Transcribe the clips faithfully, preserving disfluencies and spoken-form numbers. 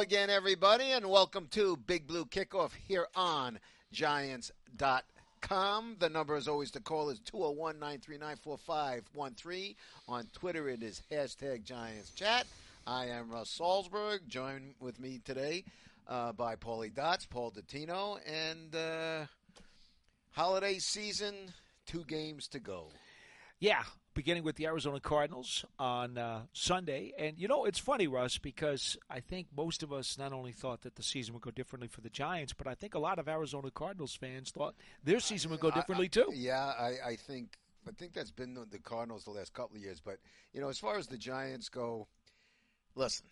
again, everybody, and welcome to Big Blue Kickoff here on Giants dot com. The number, as always, to call is two oh one, nine three nine, four five one three. On Twitter, it is hashtag Giants Chat. I am Russ Salzberg, joined with me today uh, by Paulie Dots, Paul Dottino, and uh, holiday season, two games to go. Yeah, beginning with the Arizona Cardinals on uh, Sunday. And, you know, it's funny, Russ, because I think most of us not only thought that the season would go differently for the Giants, but I think a lot of Arizona Cardinals fans thought their season would go differently, I, I, too. Yeah, I, I think I think that's been the, the Cardinals the last couple of years. But, you know, as far as the Giants go, listen,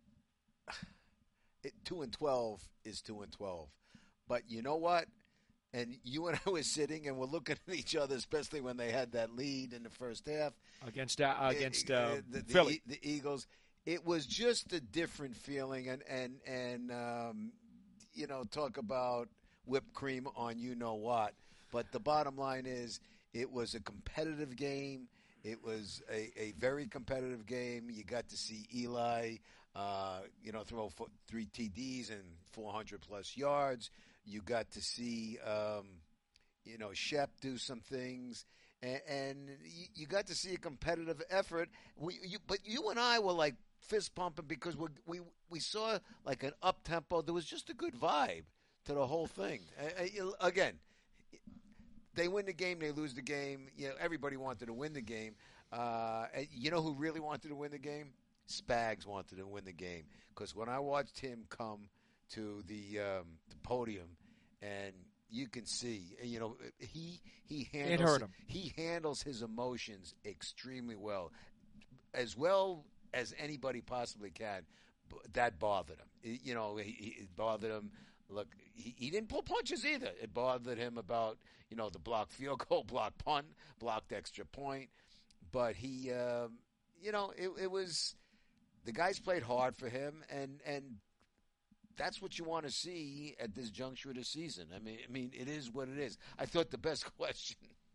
it, two and twelve is two and twelve. But you know what? And you and I were sitting and we're looking at each other, especially when they had that lead in the first half against uh, against uh, the, the, Philly, the, the Eagles. It was just a different feeling, and and and um, you know, talk about whipped cream on you know what. But the bottom line is, it was a competitive game. It was a, a very competitive game. You got to see Eli, uh, you know, throw four, three T Ds and four hundred plus yards. You got to see, um, you know, Shep do some things, and, and you, you got to see a competitive effort. We, you, but you and I were like fist pumping because we we we saw like an up tempo. There was just a good vibe to the whole thing. Uh, again, they win the game, they lose the game. You know, everybody wanted to win the game. Uh, you know who really wanted to win the game? Spags wanted to win the game because when I watched him come to the um, the podium, and you can see, you know, he he handles it hurt him. He handles his emotions extremely well, as well as anybody possibly can. That bothered him. You know, he, it bothered him. Look, he, he didn't pull punches either. It bothered him about, you know, the blocked field goal, blocked punt, blocked extra point. But he, um, you know, it, it was the guys played hard for him, and and. That's what you want to see at this juncture of the season. I mean, I mean, it is what it is. I thought the best question,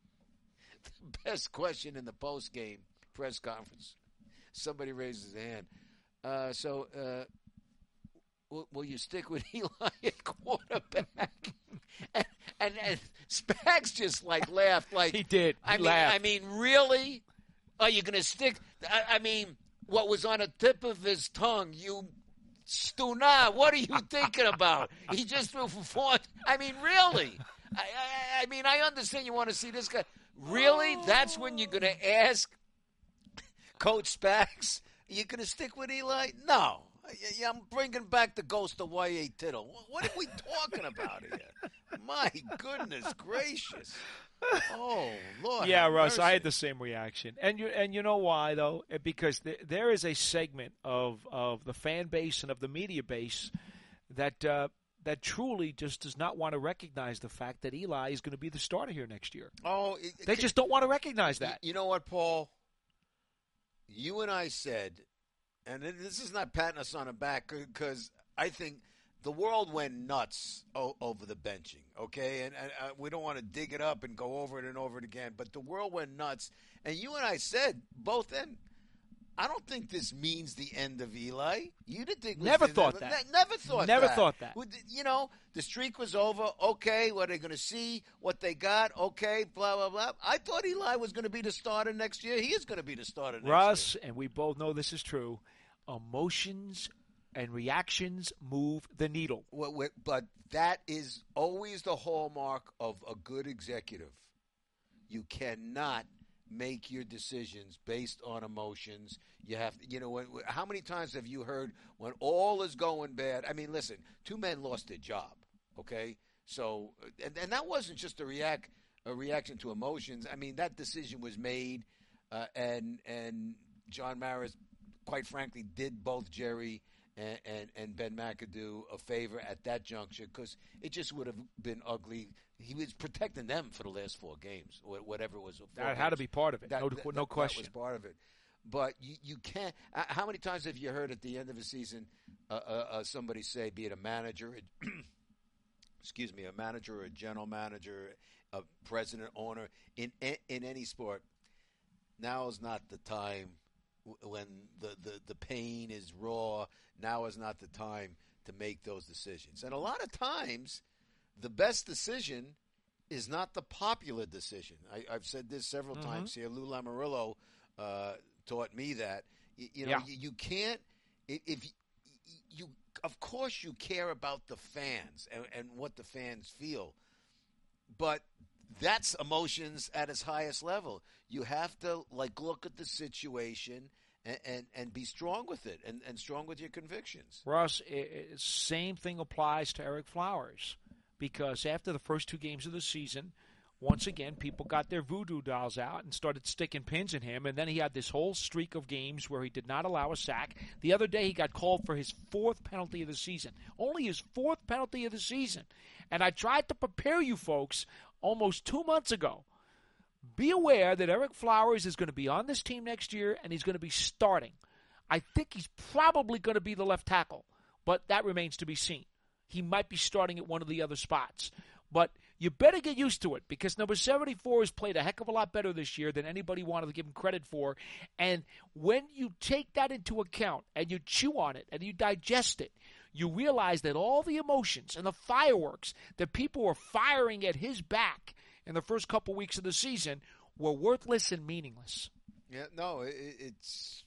the best question in the post-game press conference, somebody raised his hand. Uh, so, uh, will, will you stick with Eli at quarterback? and, and, and Spags just like laughed, like he did. He I mean, laughed. I mean, really? Are you going to stick? I, I mean, what was on the tip of his tongue? You. Stuna, what are you thinking about? He just threw for four. I mean, really? I, I, I mean, I understand you want to see this guy. Really? That's when you're going to ask Coach Spags? You're going to stick with Eli? No. I, I'm bringing back the ghost of Y A Tittle. What are we talking about here? My goodness gracious. Oh, Lord. Yeah, have Russ, mercy. I had the same reaction. And you and you know why, though? Because th- there is a segment of, of the fan base and of the media base that uh, that truly just does not want to recognize the fact that Eli is going to be the starter here next year. Oh, it, They it, just don't want to recognize that. You know what, Paul? You and I said, and this is not patting us on the back because I think the world went nuts o- over the benching, okay? And, and uh, we don't want to dig it up and go over it and over it again, but the world went nuts. And you and I said, both then, I don't think this means the end of Eli. You didn't think Never was, thought ne- that. Ne- never thought Never that. thought that. You know, the streak was over. Okay, what are they going to see? What they got? Okay, blah, blah, blah. I thought Eli was going to be the starter next year. He is going to be the starter next Russ, year. and we both know this is true, emotions and reactions move the needle. But that is always the hallmark of a good executive. You cannot make your decisions based on emotions. You have to, you know, when, how many times have you heard when all is going bad? I mean, listen, two men lost their job, okay? So, and, and that wasn't just a react a reaction to emotions. I mean, that decision was made, uh, and and John Maris, quite frankly, did both Jerry and, and, and Ben McAdoo a favor at that juncture because it just would have been ugly. He was protecting them for the last four games, whatever it was. That had to be part of it. That, no, that, no question. That was part of it. But you, you can't uh, – how many times have you heard at the end of a season uh, uh, uh, somebody say, be it a manager, excuse me, a manager or a general manager, a president, owner, in in any sport, now is not the time when the, the, the pain is raw. Now is not the time to make those decisions. And a lot of times, the best decision is not the popular decision. I, I've said this several mm-hmm. times here. Lou Lamoriello uh, taught me that. You, you know, yeah. you, you can't if, if you, you. Of course, you care about the fans and, and what the fans feel, but that's emotions at its highest level. You have to like look at the situation and, and, and be strong with it and, and strong with your convictions. Russ, it, it, same thing applies to Eric Flowers, because after the first two games of the season, once again, people got their voodoo dolls out and started sticking pins in him, and then he had this whole streak of games where he did not allow a sack. The other day, he got called for his fourth penalty of the season, only his fourth penalty of the season. And I tried to prepare you folks almost two months ago. Be aware that Eric Flowers is going to be on this team next year, and he's going to be starting. I think he's probably going to be the left tackle, but that remains to be seen. He might be starting at one of the other spots. But you better get used to it, because number seventy-four has played a heck of a lot better this year than anybody wanted to give him credit for. And when you take that into account and you chew on it and you digest it, you realize that all the emotions and the fireworks that people were firing at his back in the first couple weeks of the season were worthless and meaningless. Yeah, no, it, it's...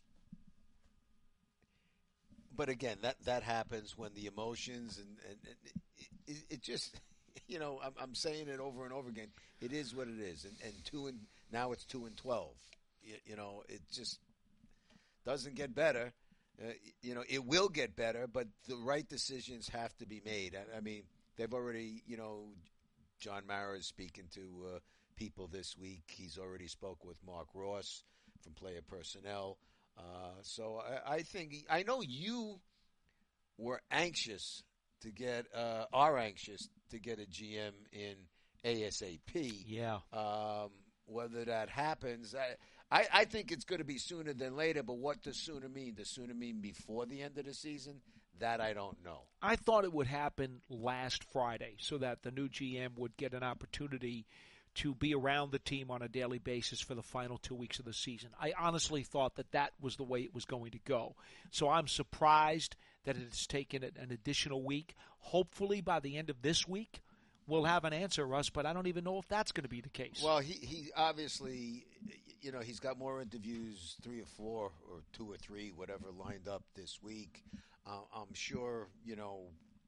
But again, that, that happens when the emotions and, and, and it, it just... You know, I'm, I'm saying it over and over again. It is what it is, and, and two and now it's two and twelve. You, you know, it just doesn't get better. Uh, you know, it will get better, but the right decisions have to be made. I, I mean, they've already, you know, John Mara is speaking to uh, people this week. He's already spoke with Mark Ross from Player Personnel. Uh, so I, I think I know you were anxious to get uh, are anxious to get a G M in ASAP. Yeah. Um, whether that happens, I, I, I think it's going to be sooner than later. But what does sooner mean? Does sooner mean before the end of the season? That I don't know. I thought it would happen last Friday, so that the new G M would get an opportunity to be around the team on a daily basis for the final two weeks of the season. I honestly thought that that was the way it was going to go. So I'm surprised that it has taken an additional week. Hopefully by the end of this week, we'll have an answer, Russ, but I don't even know if that's going to be the case. Well, he, he obviously, you know, he's got more interviews, three or four or two or three, whatever, lined up this week. Uh, I'm sure, you know,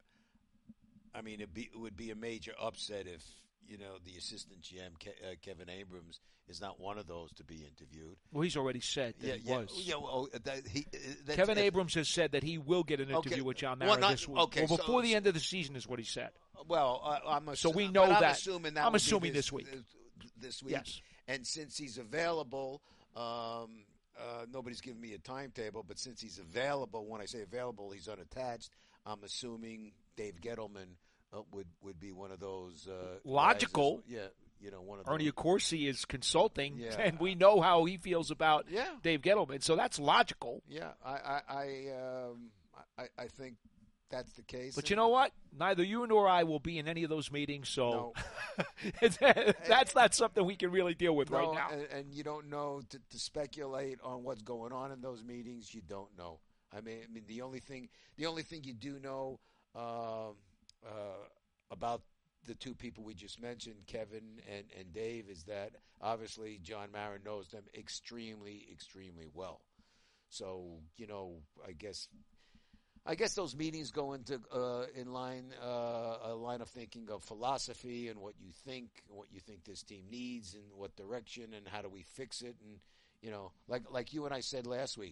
I mean, it'd be, it would be a major upset if, you know, the assistant G M, Ke- uh, Kevin Abrams, is not one of those to be interviewed. Well, he's already said that yeah, he yeah, was. Yeah, well, that, he, that, Kevin that, Abrams has said that he will get an interview okay. with John Mara well, not, this week. Okay, well, before so, the end of the season is what he said. Well, uh, I'm assu- so we know but that. I'm assuming that I'm will assuming be this, this week. This week. Yes. And since he's available, um, uh, nobody's given me a timetable, but since he's available, when I say available, he's unattached, I'm assuming Dave Gettleman uh, would, would be one of those. Uh, Logical. Guys, yeah. You know, one of Ernie those. Accorsi is consulting, Yeah. and we know how he feels about yeah. Dave Gettleman, so that's logical. Yeah, I, I, I, um, I, I think that's the case. But you know what? Neither you nor I will be in any of those meetings, so no. that's not something we can really deal with no, right now. And, and you don't know to, to speculate on what's going on in those meetings. You don't know. I mean, I mean, the only thing, the only thing you do know um, uh, about the two people we just mentioned, Kevin and, and Dave, is that obviously John Mara knows them extremely, extremely well. So, you know, I guess I guess those meetings go into uh, in line uh, a line of thinking of philosophy and what you think, what you think this team needs, and what direction, and how do we fix it, and you know, like like you and I said last week,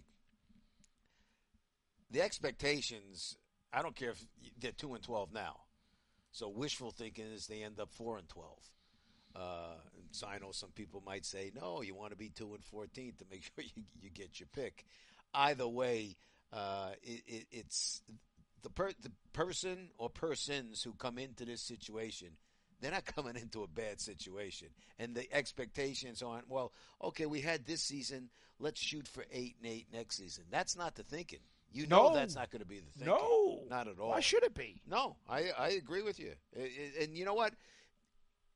the expectations. I don't care if they're two and twelve now. So wishful thinking is they end up four and twelve. Uh, so I know some people might say, no, you want to be two and fourteen to make sure you, you get your pick. Either way, uh, it, it, it's the per, the person or persons who come into this situation. They're not coming into a bad situation, and the expectations aren't. Well, okay, we had this season. Let's shoot for eight and eight next season. That's not the thinking. You know no. that's not going to be the thing. No. Not at all. Why should it be? No, I, I agree with you. And you know what?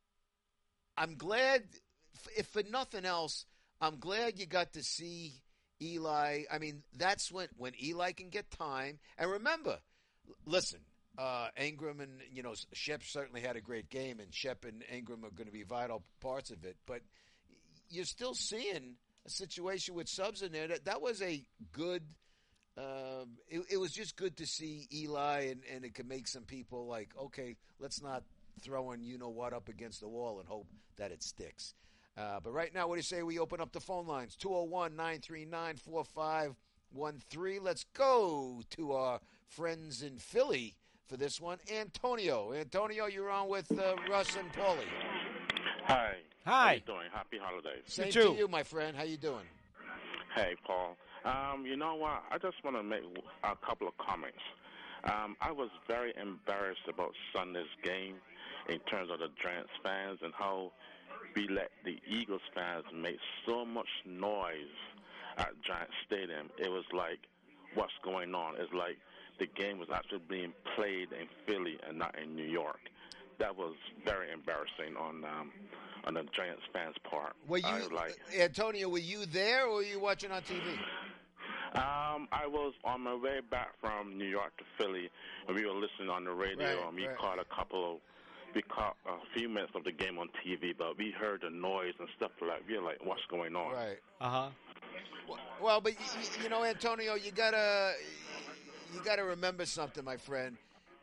I'm glad, if for nothing else, I'm glad you got to see Eli. I mean, that's when when Eli can get time. And remember, listen, uh, Ingram and you know Shep certainly had a great game, and Shep and Ingram are going to be vital parts of it. But you're still seeing a situation with subs in there that that was a good. Um, it, it was just good to see Eli, and, and it could make some people like, okay, let's not throw in you know what up against the wall and hope that it sticks. Uh, but right now, what do you say we open up the phone lines? two oh one, nine three nine, four five one three. Let's go to our friends in Philly for this one. Antonio. Antonio, you're on with uh, Russ and Paulie. Hi. Hi. How you doing? Happy holidays. Same You to too. you, my friend. How you doing? Hey, Paul. Um, you know what? I just want to make a couple of comments. Um, I was very embarrassed about Sunday's game in terms of the Giants fans and how we let the Eagles fans make so much noise at Giants Stadium. It was like, what's going on? It's like the game was actually being played in Philly and not in New York. That was very embarrassing on um, on the Giants fans' part. Were you, I, like, Antonio, were you there or were you watching on T V? Um, I was on my way back from New York to Philly, and we were listening on the radio, Right, and we right. caught a couple of, we caught a few minutes of the game on T V, but we heard the noise and stuff like, we were like, what's going on? Right. Uh-huh. Well, but you, you know, Antonio, you gotta you gotta remember something, my friend.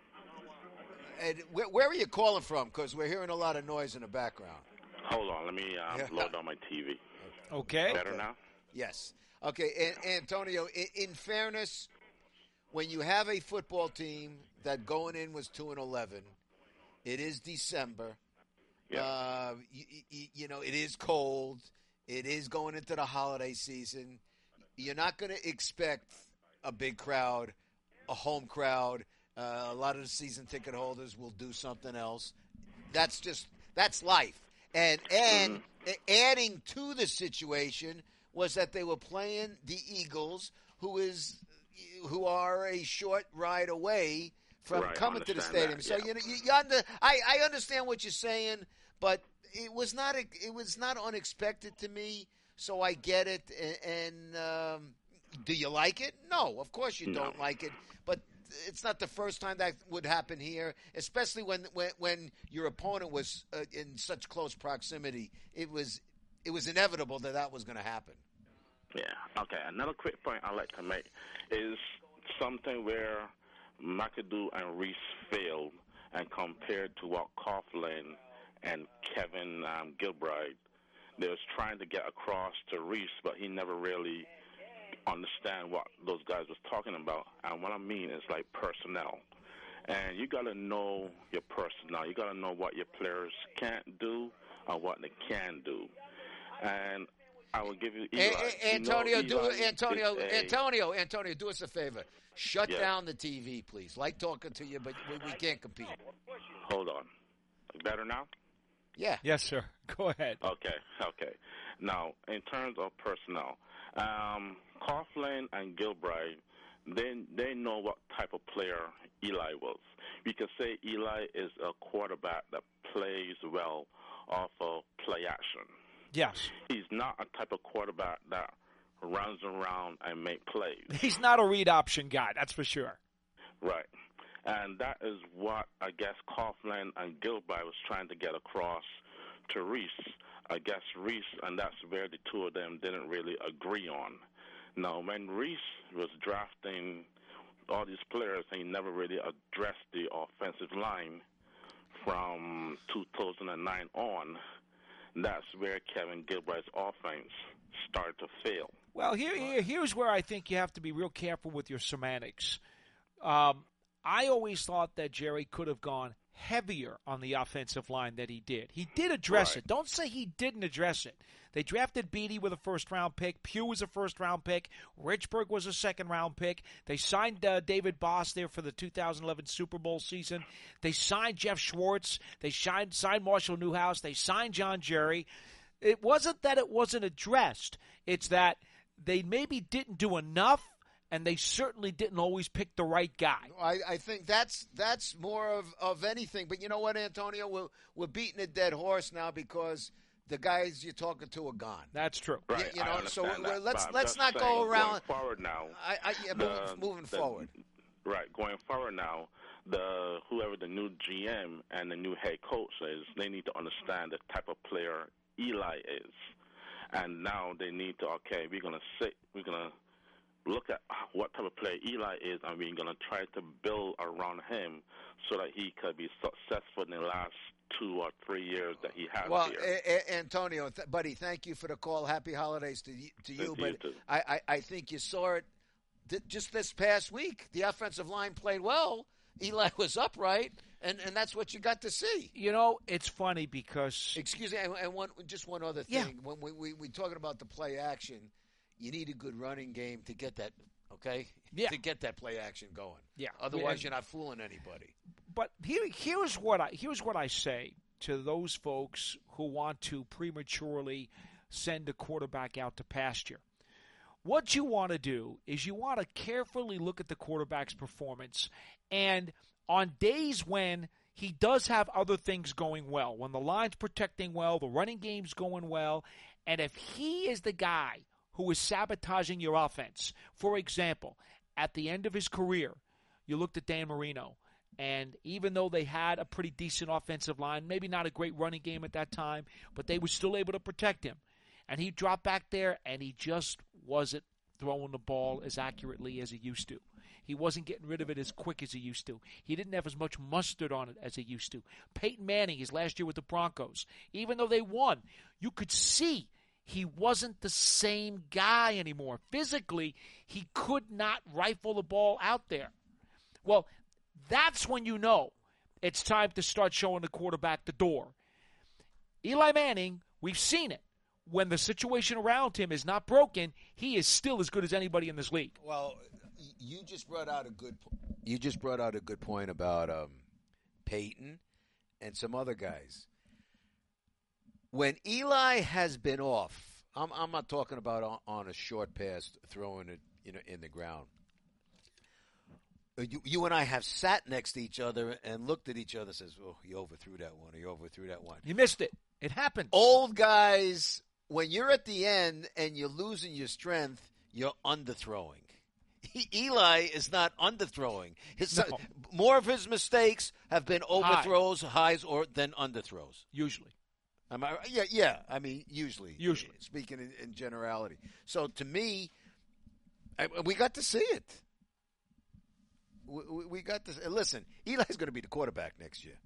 And where, where are you calling from? Because we're hearing a lot of noise in the background. Hold on, let me um, Yeah. load on my T V. Okay. Better Okay. now? Yes. Okay, and, Antonio. In, in fairness, when you have a football team that going in was two and eleven, it is December. Yeah. Uh, you, you, you know, it is cold. It is going into the holiday season. You're not going to expect a big crowd, a home crowd. Uh, a lot of the season ticket holders will do something else. That's just that's life. And and adding to the situation was that they were playing the Eagles, who is who are a short ride away from Right, I coming to the understand stadium. that, So yeah. you know, you, you under, I, I understand what you're saying, but it was not a, it was not unexpected to me. So I get it. And, and um, do you like it? No, of course you No. don't like it. But it's not the first time that would happen here, especially when when, when your opponent was uh, in such close proximity. It was it was inevitable that that was going to happen. Yeah. Okay. Another quick point I'd like to make is something where McAdoo and Reese failed, and compared to what Coughlin and Kevin um, Gilbride, they was trying to get across to Reese, but he never really understand what those guys was talking about. And what I mean is like personnel. And you got to know your personnel. You got to know what your players can't do or what they can do. And I will give you Eli. A- A- Antonio, you know, do Eli Antonio, is a- Antonio, Antonio, do us a favor. Shut Yeah. down the T V, please. Like talking to you, but we, we can't compete. Hold on. Better now? Yeah. Yes, sir. Go ahead. Okay, okay. Now, in terms of personnel, um, Coughlin and Gilbride, they they know what type of player Eli was. We could say Eli is a quarterback that plays well off of play action. Yes. He's not a type of quarterback that runs around and make plays. He's not a read option guy, that's for sure. Right. And that is what I guess Coughlin and Gilbride was trying to get across to Reese. I guess Reese, and that's where the two of them didn't really agree on. Now, when Reese was drafting all these players, he never really addressed the offensive line from two thousand nine on. That's where Kevin Gilbride's offense started to fail. Well, here, here here's where I think you have to be real careful with your semantics. Um, I always thought that Jerry could have gone heavier on the offensive line that he did. He did address Right. it. Don't say he didn't address it. They drafted Beatty with a first-round pick. Pugh was a first-round pick. Richburg was a second-round pick. They signed uh, David Boss there for the two thousand eleven Super Bowl season. They signed Jeff Schwartz. They signed, signed Marshall Newhouse. They signed John Jerry. It wasn't that it wasn't addressed. It's that they maybe didn't do enough, and they certainly didn't always pick the right guy. I, I think that's that's more of, of anything. But you know what, Antonio? We're, we're beating a dead horse now because the guys you're talking to are gone. That's true. Right, you, you know, I so understand we're, that, let's but I'm let's just not go saying, around. Going forward now, I, I yeah, the, moving, moving the, forward. Right, going forward now, the whoever the new G M and the new head coach is, they need to understand the type of player Eli is, and now they need to okay, we're gonna sit, we're gonna look at what type of player Eli is, and we're gonna try to build around him so that he could be successful in the last two or three years that he has well, here. A- A- Antonio, th- buddy, thank you for the call. Happy holidays to y- to you. To but you too. I, I, I think you saw it th- just this past week. The offensive line played well. Eli was upright, and, and that's what you got to see. You know, it's funny because Excuse me, and, and one just one other thing. Yeah. When we we we talking about the play action, you need a good running game to get that. Okay, Yeah. to get that play action going. Yeah. Otherwise, And- you're not fooling anybody. But here, here's what I here's what I say to those folks who want to prematurely send a quarterback out to pasture. What you want to do is you want to carefully look at the quarterback's performance, and on days when he does have other things going well, when the line's protecting well, the running game's going well, and if he is the guy who is sabotaging your offense, for example, at the end of his career, you looked at Dan Marino. And even though they had a pretty decent offensive line, maybe not a great running game at that time, but they were still able to protect him. And he dropped back there, and he just wasn't throwing the ball as accurately as he used to. He wasn't getting rid of it as quick as he used to. He didn't have as much mustard on it as he used to. Peyton Manning, his last year with the Broncos, even though they won, you could see he wasn't the same guy anymore. Physically, he could not rifle the ball out there. Well, that's when you know it's time to start showing the quarterback the door. Eli Manning, we've seen it. When the situation around him is not broken, he is still as good as anybody in this league. Well, y- you just brought out a good. po- You just brought out a good point about um, Peyton and some other guys. When Eli has been off, I'm, I'm not talking about on, on a short pass, throwing it, you know, in the ground. You, you and I have sat next to each other and looked at each other and says, oh, he overthrew that one, he overthrew that one. You missed it. It happened. Old guys, when you're at the end and you're losing your strength, you're underthrowing. Eli is not underthrowing. His, No. More of his mistakes have been overthrows, highs, or than underthrows. Usually. Am I, right? yeah, yeah. I mean, usually. Usually. Speaking in, in generality. So to me, I, we got to see it. We, we, we got to listen. Eli's going to be the quarterback next year,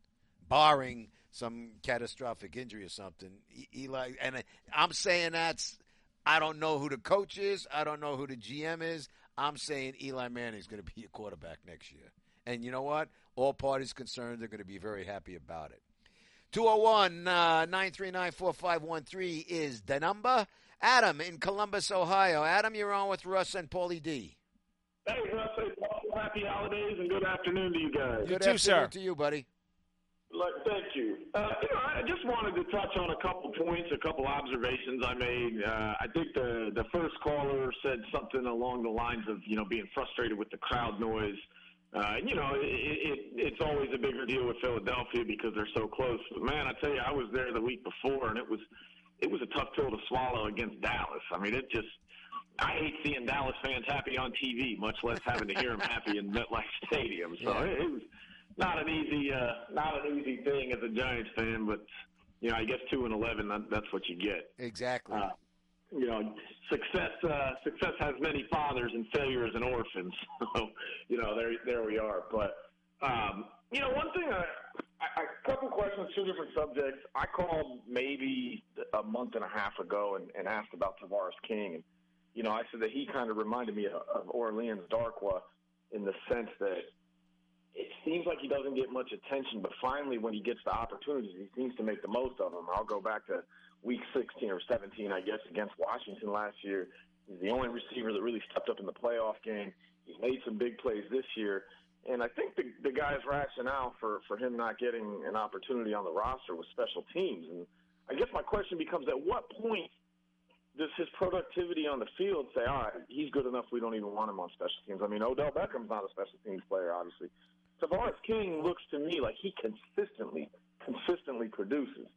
barring some catastrophic injury or something. E- Eli, and I, I'm saying that's. I don't know who the coach is. I don't know who the G M is. I'm saying Eli Manning is going to be a quarterback next year. And you know what? All parties concerned are going to be very happy about it. two oh one, nine three nine, four five one three is the number. Adam in Columbus, Ohio. Adam, you're on with Russ and Paulie D. Hey, Russ, hey, Paul, happy holidays and good afternoon to you guys. Good too, afternoon sir. to you, buddy. Look, thank you. Uh, you know, I just wanted to touch on a couple points, a couple observations I made. Uh, I think the the first caller said something along the lines of, you know, being frustrated with the crowd noise. Uh, and, you know, it, it, it's always a bigger deal with Philadelphia because they're so close. But, man, I tell you, I was there the week before, and it was it was a tough pill to swallow against Dallas. I mean, it just – I hate seeing Dallas fans happy on T V, much less having to hear them happy in MetLife Stadium. So Yeah. it, it was not an easy uh, not an easy thing as a Giants fan, but, you know, I guess two and eleven, that, that's what you get. Exactly. Uh, you know, success uh, success has many fathers and failure is an orphan. So, you know, there there we are. But, um, you know, one thing, I, I, a couple questions, two different subjects. I called maybe a month and a half ago and, and asked about Tavares King. And, you know, I said that he kind of reminded me of, of Orleans Darkwa in the sense that it seems like he doesn't get much attention, but finally when he gets the opportunities, he seems to make the most of them. I'll go back to week sixteen or seventeen, I guess, against Washington last year. He's the only receiver that really stepped up in the playoff game. He's made some big plays this year. And I think the, the guy's rationale for, for him not getting an opportunity on the roster was special teams. And I guess my question becomes, at what point does his productivity on the field say, all right, he's good enough, we don't even want him on special teams? I mean, Odell Beckham's not a special teams player, obviously. Tavares King looks to me like he consistently, consistently produces.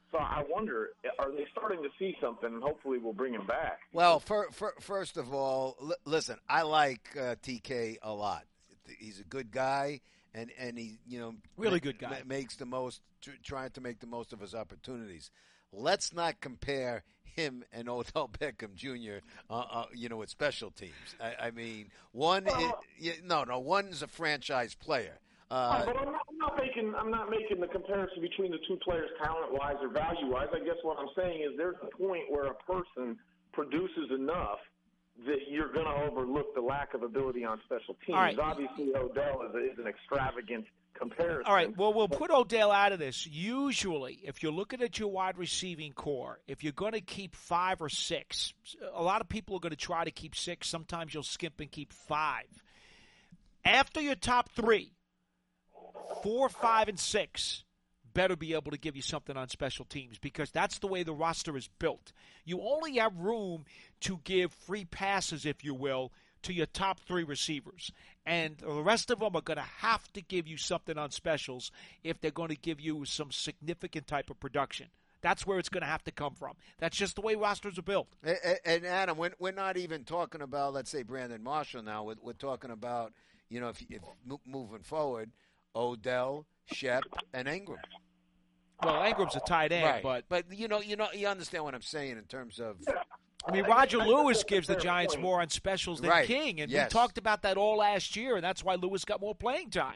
So I wonder, are they starting to see something, and hopefully we'll bring him back? Well, for, for, first of all, l- listen, I like uh, T K a lot. He's a good guy, and, and he, you know, really ma- good guy. ma- makes the most, tr- trying to make the most of his opportunities. Let's not compare him and Odell Beckham Junior Uh, uh, you know, with special teams. I, I mean, one, Well, is, yeah, no, no, one's a franchise player. Uh, but I'm not, I'm not making I'm not making the comparison between the two players talent wise or value wise. I guess what I'm saying is there's a point where a person produces enough that you're going to overlook the lack of ability on special teams. All right. Obviously, Odell is, a, is an extravagant comparison. All right, well, we'll put Odell out of this. Usually, if you're looking at your wide receiving core, if you're going to keep five or six, a lot of people are going to try to keep six. Sometimes you'll skimp and keep five. After your top three, four, five, and six better be able to give you something on special teams because that's the way the roster is built. You only have room to give free passes, if you will, to your top three receivers. And the rest of them are going to have to give you something on specials if they're going to give you some significant type of production. That's where it's going to have to come from. That's just the way rosters are built. And, and Adam, we're, we're not even talking about, let's say, Brandon Marshall now. We're, we're talking about, you know, if, if moving forward, Odell, Shep, and Ingram. Well, Ingram's a tight end, Right. but but you know, you know, you understand what I'm saying in terms of. I mean, Roger Lewis gives the Giants more on specials than Right. King, and Yes. we talked about that all last year, and that's why Lewis got more playing time.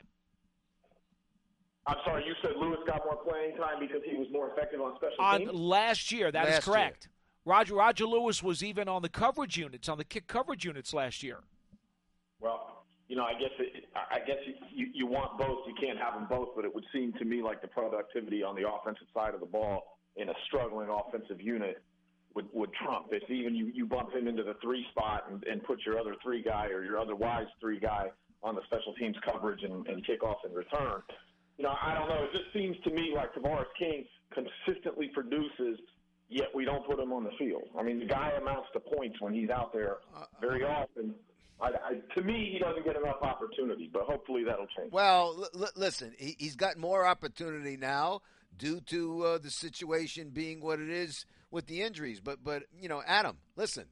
I'm sorry, you said Lewis got more playing time because he was more effective on special On teams? last year, that is Last year. correct. Roger Roger Lewis was even on the coverage units, on the kick coverage units last year. Well, you know, I guess it, I guess you, you want both. You can't have them both, but it would seem to me like the productivity on the offensive side of the ball in a struggling offensive unit would, would trump. If even you, you bump him into the three spot and, and put your other three guy or your otherwise three guy on the special teams coverage and, and kickoff and return. You know, I don't know. It just seems to me like Tavares King consistently produces, yet we don't put him on the field. I mean, the guy amounts to points when he's out there very often. I, I, to me, he doesn't get enough opportunity, but hopefully that'll change. Well, l- l- listen, he, he's got more opportunity now due to uh, the situation being what it is with the injuries. But, but you know, Adam, listen,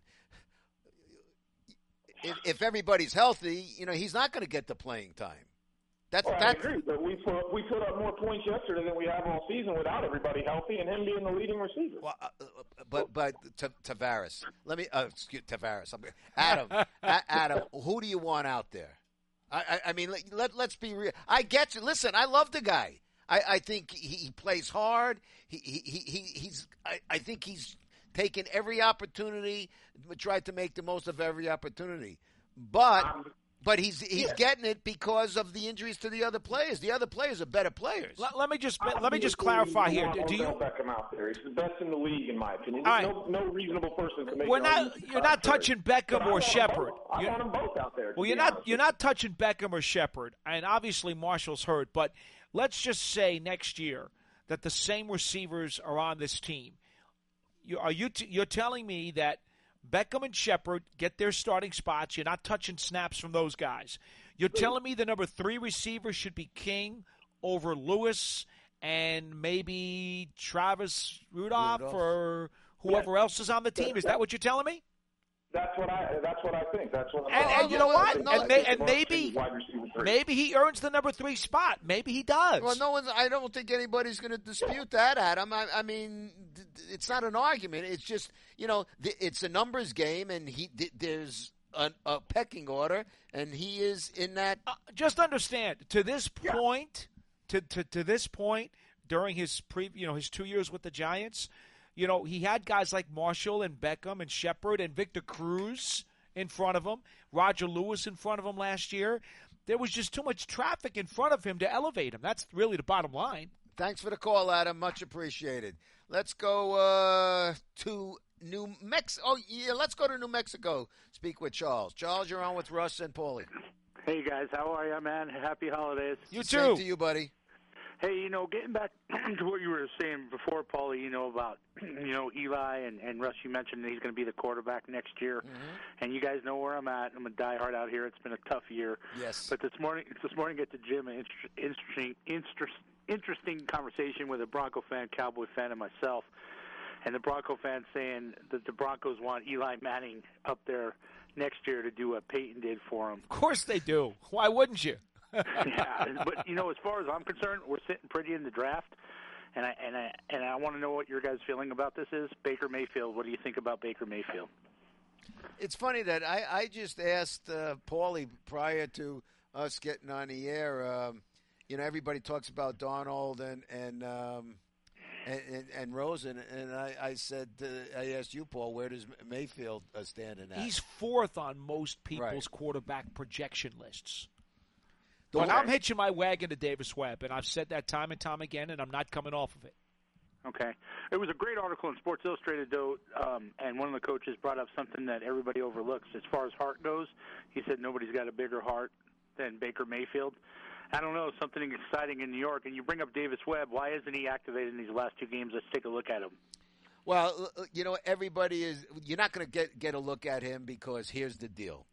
if, if everybody's healthy, you know, he's not going to get the playing time. That's Well, I that's agree, but we put we put up more points yesterday than we have all season without everybody healthy and him being the leading receiver. well, uh, uh, but but T- Tavares, let me uh, excuse Tavares. I'm, Adam, A- Adam, who do you want out there? I, I, I mean, let, let let's be real. I get you. Listen, I love the guy. I, I think he, he plays hard. He he, he he's. I, I think he's taken every opportunity, tried to make the most of every opportunity, but. Um, But he's he's Yeah. getting it because of the injuries to the other players. The other players are better players. Let, let me just let me just clarify here. Do, do you? Odell Beckham out there? He's the best in the league, in my opinion. All right. No, no reasonable person can make. We're an not. argument You're not contrary. touching But Beckham I or want them Shepard. both. I You're- want them both out there. to Well, be you're not honest you're with not touching Beckham or Shepard, and obviously Marshall's hurt. But let's just say next year that the same receivers are on this team. You, are you t- you're telling me that Beckham and Shepard get their starting spots? You're not touching snaps from those guys. You're telling me the number three receiver should be King over Lewis and maybe Travis Rudolph, Rudolph. or whoever else is on the team? Is that what you're telling me? That's what I. That's what I think. That's what. And- I'm and you know what? I think And may- and Tavares maybe- King is wide receiver three. Maybe he earns the number three spot. Maybe he does. Well, no one's. I don't think anybody's going to dispute that, Adam. I, I mean, th- th- it's not an argument. It's just you know, th- it's a numbers game, and he th- there's a, a pecking order, and he is in that. Uh, just understand, to this point, to, to to this point, during his pre, you know, his two years with the Giants, you know, he had guys like Marshall and Beckham and Shepard and Victor Cruz in front of him, Roger Lewis in front of him last year. There was just too much traffic in front of him to elevate him. That's really the bottom line. Thanks for the call, Adam. Much appreciated. Let's go uh, to New Mexico. Oh, yeah, let's go to New Mexico. Speak with Charles. Charles, you're on with Russ and Paulie. Hey guys, how are you, man? Happy holidays. You Same too. to you, buddy. Hey, you know, getting back to what you were saying before, Paulie, you know, about, you know, Eli and, and Russ, you mentioned that he's going to be the quarterback next year. Mm-hmm. And you guys know where I'm at. I'm a diehard out here. It's been a tough year. Yes. But this morning, this morning at the gym, an inter- interesting, inter- interesting conversation with a Bronco fan, Cowboy fan, and myself. And the Bronco fan saying that the Broncos want Eli Manning up there next year to do what Peyton did for him. Of course they do. Why wouldn't you? Yeah, but you know, as far as I'm concerned, we're sitting pretty in the draft, and I and I and I want to know what your guys' feeling about this is. Baker Mayfield. What do you think about Baker Mayfield? It's funny that I, I just asked uh, Paulie prior to us getting on the air. Um, you know, everybody talks about Darnold and and um, and, and, and Rosen, and I, I said uh, I asked you, Paul, where does Mayfield uh, stand in that? He's fourth on most people's Right. quarterback projection lists. The But one- I'm hitching my wagon to Davis Webb, and I've said that time and time again, and I'm not coming off of it. Okay. It was a great article in Sports Illustrated, though, um, and one of the coaches brought up something that everybody overlooks. As far as heart goes, he said nobody's got a bigger heart than Baker Mayfield. I don't know, something exciting in New York. And you bring up Davis Webb. Why isn't he activated in these last two games? Let's take a look at him. Well, you know, everybody is – you're not going to get get a look at him because here's the deal.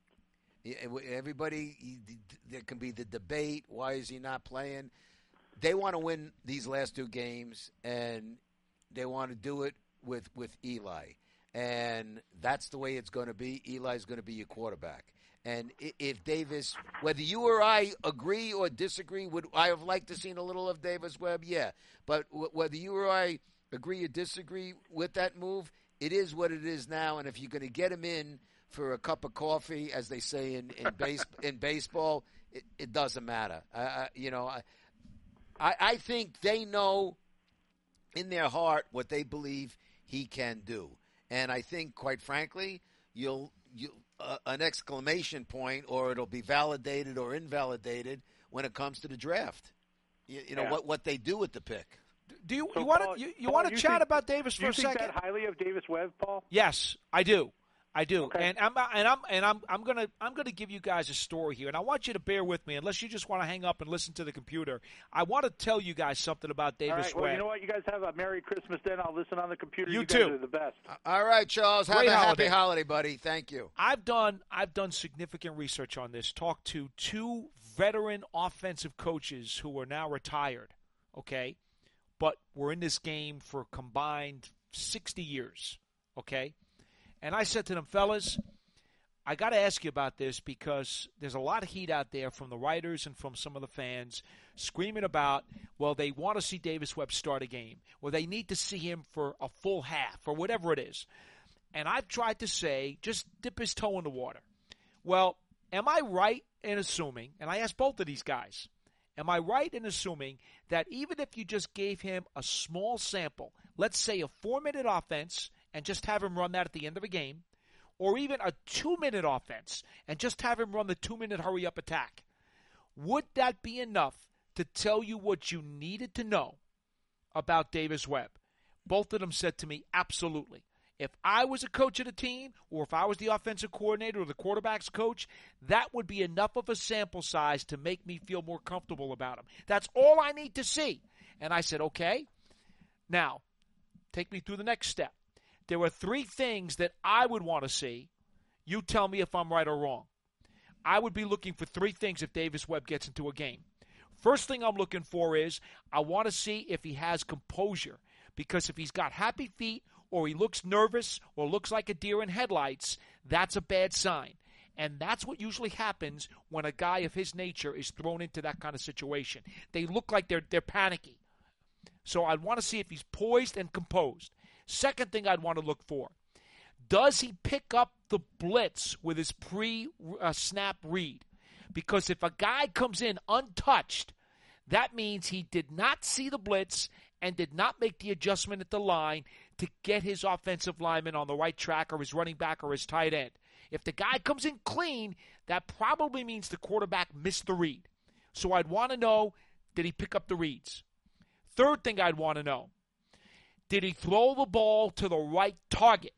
Everybody – there can be the debate, why is he not playing? They want to win these last two games, and they want to do it with, with Eli. And that's the way it's going to be. Eli's going to be your quarterback. And if Davis, whether you or I agree or disagree, would I have liked to seen a little of Davis Webb? Yeah. But whether you or I agree or disagree with that move, it is what it is now. And if you're going to get him in for a cup of coffee, as they say in in, base, in baseball, it, it doesn't matter. I, I, you know, I, I I think they know in their heart what they believe he can do. And I think, quite frankly, you'll you uh, an exclamation point, or it'll be validated or invalidated when it comes to the draft. You, you know Yeah. what what they do with the pick. Do you, So, you want Paul, to you, you Paul, want to you chat think- about Davis Do for you a think second? that highly of Davis Webb, Paul? Yes, I do. I do. Okay. And I'm and I'm and I'm I'm gonna I'm gonna give you guys a story here, and I want you to bear with me, unless you just want to hang up and listen to the computer. I want to tell you guys something about All Davis right, well, Webb. you know what? You guys have a Merry Christmas then. I'll listen on the computer. You You, guys too. are the best. All right, Charles. Have Great a holiday. happy holiday, buddy. Thank you. I've done I've done significant research on this. Talked to two veteran offensive coaches who are now retired, okay? But were in this game for a combined sixty years, okay? And I said to them, fellas, I got to ask you about this because there's a lot of heat out there from the writers and from some of the fans screaming about, well, they want to see Davis Webb start a game, or they need to see him for a full half, or whatever it is. And I've tried to say, just dip his toe in the water. Well, am I right in assuming, and I asked both of these guys, am I right in assuming that even if you just gave him a small sample, let's say a four-minute offense, and just have him run that at the end of a game, or even a two-minute offense, and just have him run the two-minute hurry-up attack, would that be enough to tell you what you needed to know about Davis Webb? Both of them said to me, absolutely. If I was a coach of the team, or if I was the offensive coordinator or the quarterback's coach, that would be enough of a sample size to make me feel more comfortable about him. That's all I need to see. And I said, okay. Now, take me through the next step. There were three things that I would want to see. You tell me if I'm right or wrong. I would be looking for three things if Davis Webb gets into a game. First thing I'm looking for is I want to see if he has composure. Because if he's got happy feet, or he looks nervous, or looks like a deer in headlights, that's a bad sign. And that's what usually happens when a guy of his nature is thrown into that kind of situation. They look like they're they're panicky. So I'd want to see if he's poised and composed. Second thing I'd want to look for, does he pick up the blitz with his pre-snap read? Because if a guy comes in untouched, that means he did not see the blitz and did not make the adjustment at the line to get his offensive lineman on the right track, or his running back, or his tight end. If the guy comes in clean, that probably means the quarterback missed the read. So I'd want to know, did he pick up the reads? Third thing I'd want to know, did he throw the ball to the right target?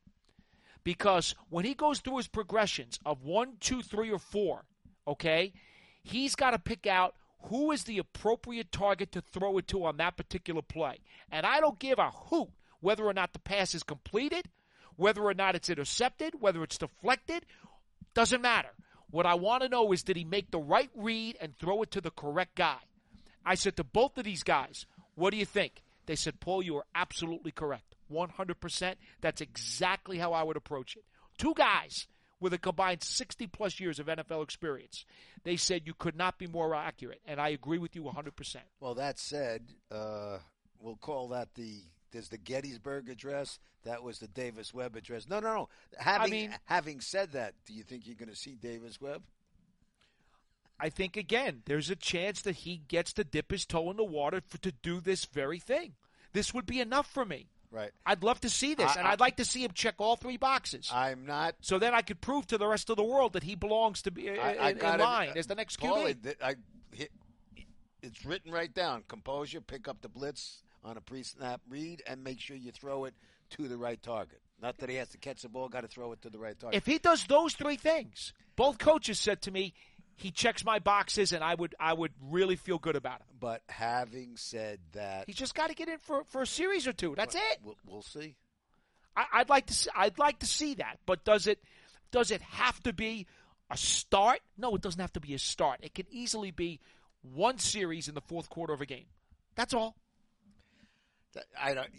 Because when he goes through his progressions of one, two, three, or four, okay, he's got to pick out who is the appropriate target to throw it to on that particular play. And I don't give a hoot whether or not the pass is completed, whether or not it's intercepted, whether it's deflected. Doesn't matter. What I want to know is, did he make the right read and throw it to the correct guy? I said to both of these guys, what do you think? They said, Paul, you are absolutely correct. one hundred percent. That's exactly how I would approach it. Two guys with a combined sixty-plus years of N F L experience. They said you could not be more accurate, and I agree with you one hundred percent. Well, that said, uh, we'll call that the there's the Gettysburg Address. That was the Davis Webb Address. No, no, no. Having, I mean, having said that, do you think you're going to see Davis Webb? I think, again, there's a chance that he gets to dip his toe in the water for, to do this very thing. This would be enough for me. Right. I'd love to see this, I, and I, I'd like to see him check all three boxes. I'm not. So then I could prove to the rest of the world that he belongs to be I, in, I in gotta, line as the next Paul, Q B. I, I, it's written right down. Composure, pick up the blitz on a pre-snap read, and make sure you throw it to the right target. Not that he has to catch the ball, got to throw it to the right target. If he does those three things, both coaches said to me, he checks my boxes, and I would I would really feel good about him. But having said that, he's just got to get in for, for a series or two. That's it. We'll, we'll see. I, I'd like to see, I'd like to see that, but does it does it have to be a start? No, it doesn't have to be a start. It can easily be one series in the fourth quarter of a game. That's all. I don't.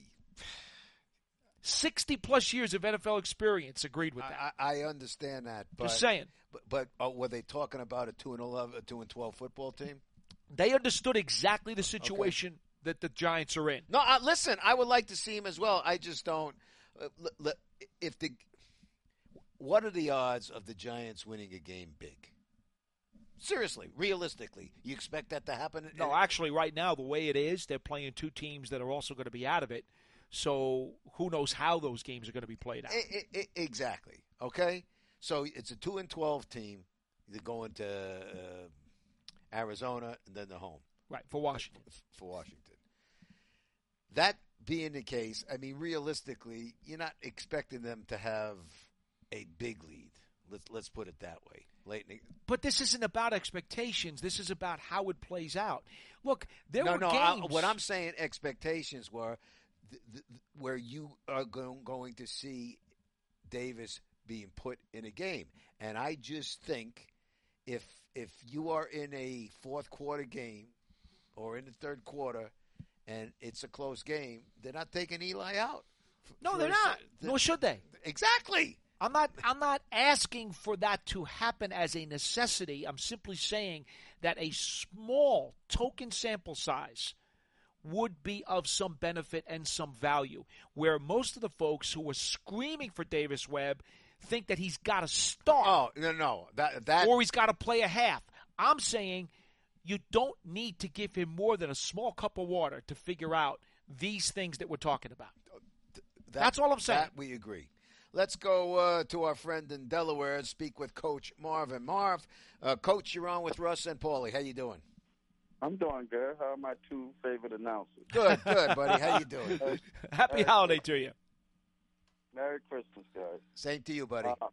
Sixty-plus years of N F L experience agreed with that. I, I understand that. But, Just saying. But, but uh, were they talking about a two and eleven, a two and twelve football team? They understood exactly the situation okay. that the Giants are in. No, uh, listen, I would like to see him as well. I just don't. Uh, l- l- if the, what are the odds of the Giants winning a game big? Seriously, realistically, you expect that to happen? No, actually, right now, the way it is, they're playing two teams that are also going to be out of it. So who knows how those games are going to be played out? It, it, it, exactly. Okay, so it's a two and twelve team. They're going to uh, Arizona and then they're home. Right, for Washington. For Washington. That being the case, I mean, realistically, you're not expecting them to have a big lead. Let's let's put it that way. Late in the- but this isn't about expectations. This is about how it plays out. Look, there no, were no, games. I, what I'm saying, expectations were th- th- where you are going, going to see Davis being put in a game, and I just think if if you are in a fourth quarter game or in the third quarter and it's a close game, they're not taking Eli out. No, they're not. The, Nor should they. Exactly. I'm not I'm not asking for that to happen as a necessity. I'm simply saying that a small token sample size would be of some benefit and some value, where most of the folks who are screaming for Davis Webb think that he's got to start. Oh, no, no. That, that... Or he's got to play a half. I'm saying you don't need to give him more than a small cup of water to figure out these things that we're talking about. That, That's all I'm saying. That we agree. Let's go uh, to our friend in Delaware and speak with Coach Marvin. Marv, uh, Coach, you're on with Russ and Paulie. How you doing? I'm doing good. How are my two favorite announcers? Good, good, buddy. How you doing? Happy holiday to you. Merry Christmas, guys. Same to you, buddy. Uh,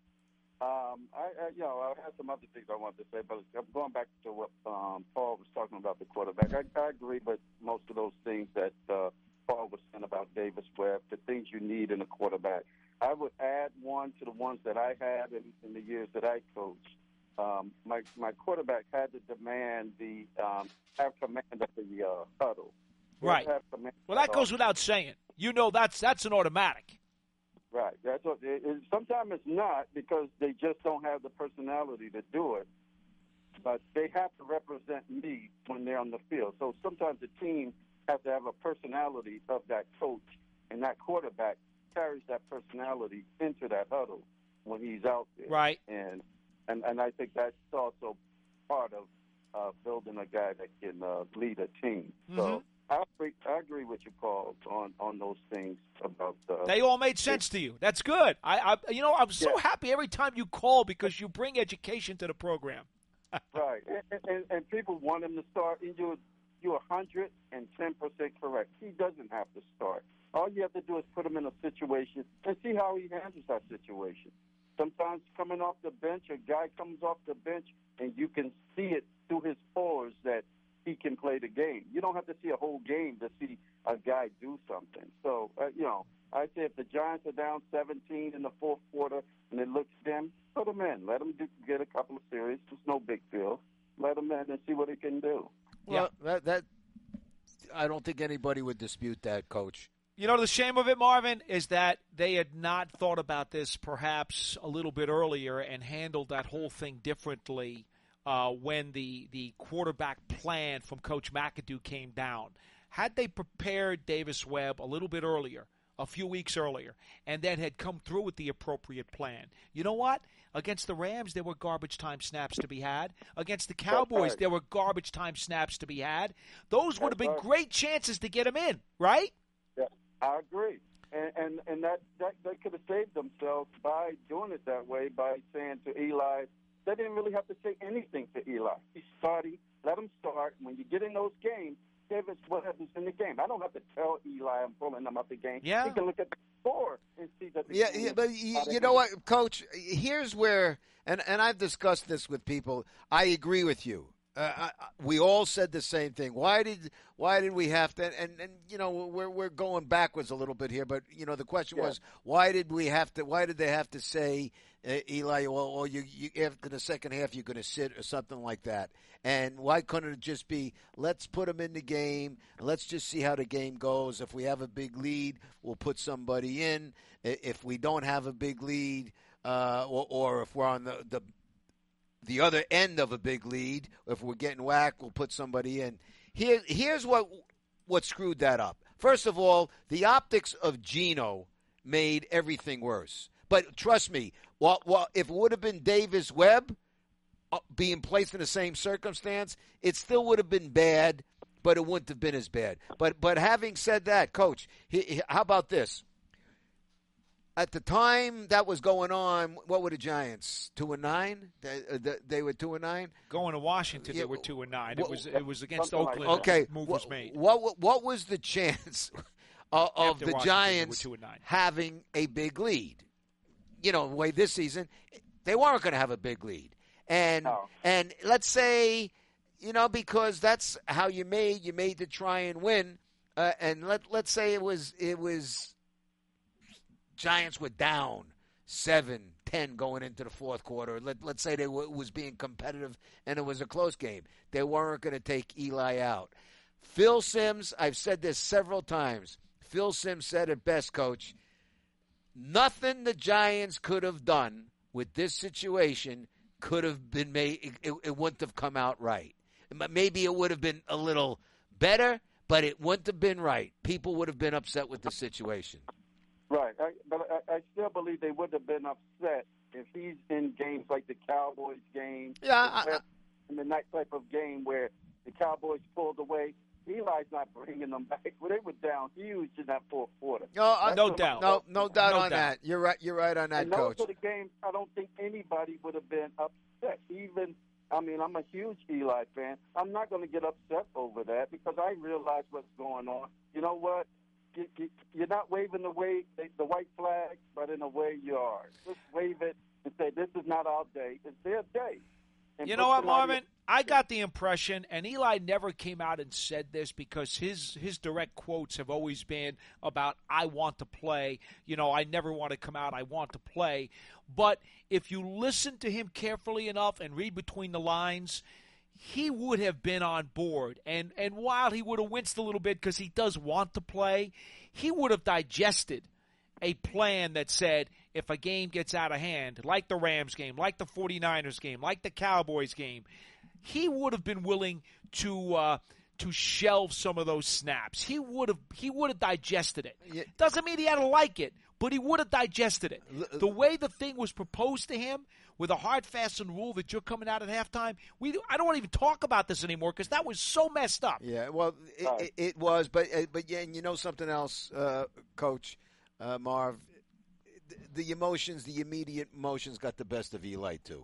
um, I, I, you know, I had some other things I wanted to say, but I'm going back to what um, Paul was talking about the quarterback. I, I agree with most of those things that uh, Paul was saying about Davis Webb, the things you need in a quarterback. I would add one to the ones that I had in, in the years that I coached. Um, my my quarterback had to demand the um, have command of the uh, huddle. Right. Well, that goes without saying. You know, that's that's an automatic. Right. That's what. It, it, sometimes it's not because they just don't have the personality to do it. But they have to represent me when they're on the field. So sometimes the team has to have a personality of that coach, and that quarterback carries that personality into that huddle when he's out there. Right. And and, and I think that's also part of uh, building a guy that can uh, lead a team. Mm-hmm. So I agree, I agree with you, Paul, on, on those things about uh, they all made sense to you. That's good. I, I you know, I'm so yeah. happy every time you call because you bring education to the program. Right. And, and, and people want him to start, and you're, you're one hundred ten percent correct. He doesn't have to start. All you have to do is put him in a situation and see how he handles that situation. Sometimes coming off the bench, a guy comes off the bench, and you can see it through his pores that he can play the game. You don't have to see a whole game to see a guy do something. So, uh, you know, I say if the Giants are down seventeen in the fourth quarter and it looks dim, put him in. Let him do, get a couple of series. It's no big deal. Let him in and see what he can do. Well, yeah. that, that I don't think anybody would dispute that, Coach. You know, the shame of it, Marvin, is that they had not thought about this perhaps a little bit earlier and handled that whole thing differently uh, when the, the quarterback plan from Coach McAdoo came down. Had they prepared Davis Webb a little bit earlier, a few weeks earlier, and then had come through with the appropriate plan, you know what? Against the Rams, there were garbage time snaps to be had. Against the Cowboys, right. there were garbage time snaps to be had. Those would have That's been right. great chances to get him in, right? Yeah, I agree. And and, and that, that they could have saved themselves by doing it that way, by saying to Eli, they didn't really have to say anything to Eli. He's starting, let him start. When you get in those games, Davis Webb is in the game. I don't have to tell Eli I'm pulling him out the game. Yeah. He can look at the score and see that the Yeah, game yeah is but you, out of you know hand. what, Coach? Here's where, and, and I've discussed this with people. I agree with you. Uh, I, we all said the same thing. Why did why did we have to? And, and you know we're we're going backwards a little bit here, but you know the question Yeah. was why did we have to? Why did they have to say uh, Eli? Well, well you, you after the second half you're going to sit or something like that. And why couldn't it just be let's put him in the game and let's just see how the game goes. If we have a big lead, we'll put somebody in. If we don't have a big lead, uh, or, or if we're on the, the the other end of a big lead, if we're getting whacked, we'll put somebody in. Here, here's what what screwed that up. First of all, the optics of Geno made everything worse. But trust me, well, well, if it would have been Davis Webb uh, being placed in the same circumstance, it still would have been bad, but it wouldn't have been as bad. But but having said that, Coach, he, he, how about this? At the time that was going on, what were the Giants? Two and nine? They, uh, they were two and nine. Going to Washington, Yeah, they were two and nine. what- It was it was against something like Oakland. that. Okay, the move what, was made. what what was the chance of, of After the Washington, Giants they were two and nine. having a big lead? You know, the way this season, they weren't going to have a big lead, and No. and let's say, you know, because that's how you made you made to try and win, uh, and let let's say it was it was. Giants were down seven, ten going into the fourth quarter. Let, let's say they were, was being competitive and it was a close game. They weren't going to take Eli out. Phil Simms, I've said this several times. Phil Simms said it best, Coach. Nothing the Giants could have done with this situation could have been made. It, it, it wouldn't have come out right. Maybe it would have been a little better, but it wouldn't have been right. People would have been upset with the situation. Right, I, but I, I still believe they would have been upset if he's in games like the Cowboys game, Yeah, I, I, in the night type of game where the Cowboys pulled away. Eli's not bringing them back. Well, they were down huge in that fourth quarter. no, I, No That's doubt. no, no doubt No on doubt. that. You're right. You're right on that, And those Coach. are the games I don't think anybody would have been upset. Even, I mean, I'm a huge Eli fan. I'm not going to get upset over that because I realize what's going on. You know what? You, you, you're not waving the, way, the, the white flag, but in a way you are. Just wave it and say, this is not our day. It's their day. And You put know what, somebody- Marvin? I got the impression, and Eli never came out and said this because his his direct quotes have always been about, I want to play. You know, I never want to come out. I want to play. But if you listen to him carefully enough and read between the lines, he would have been on board. And, and while he would have winced a little bit because he does want to play, he would have digested a plan that said, if a game gets out of hand, like the Rams game, like the 49ers game, like the Cowboys game, he would have been willing to uh, to shelve some of those snaps. He would have he would have digested it. Yeah. Doesn't mean he had to like it, but he would have digested it. L- The way the thing was proposed to him, with a hard, fast, and rule that you're coming out at halftime, we I don't want to even talk about this anymore because that was so messed up. Yeah, well, it, Right. it, it was, but uh, but yeah, and you know something else, uh, Coach uh, Marv, the, the emotions, the immediate emotions, got the best of Eli too.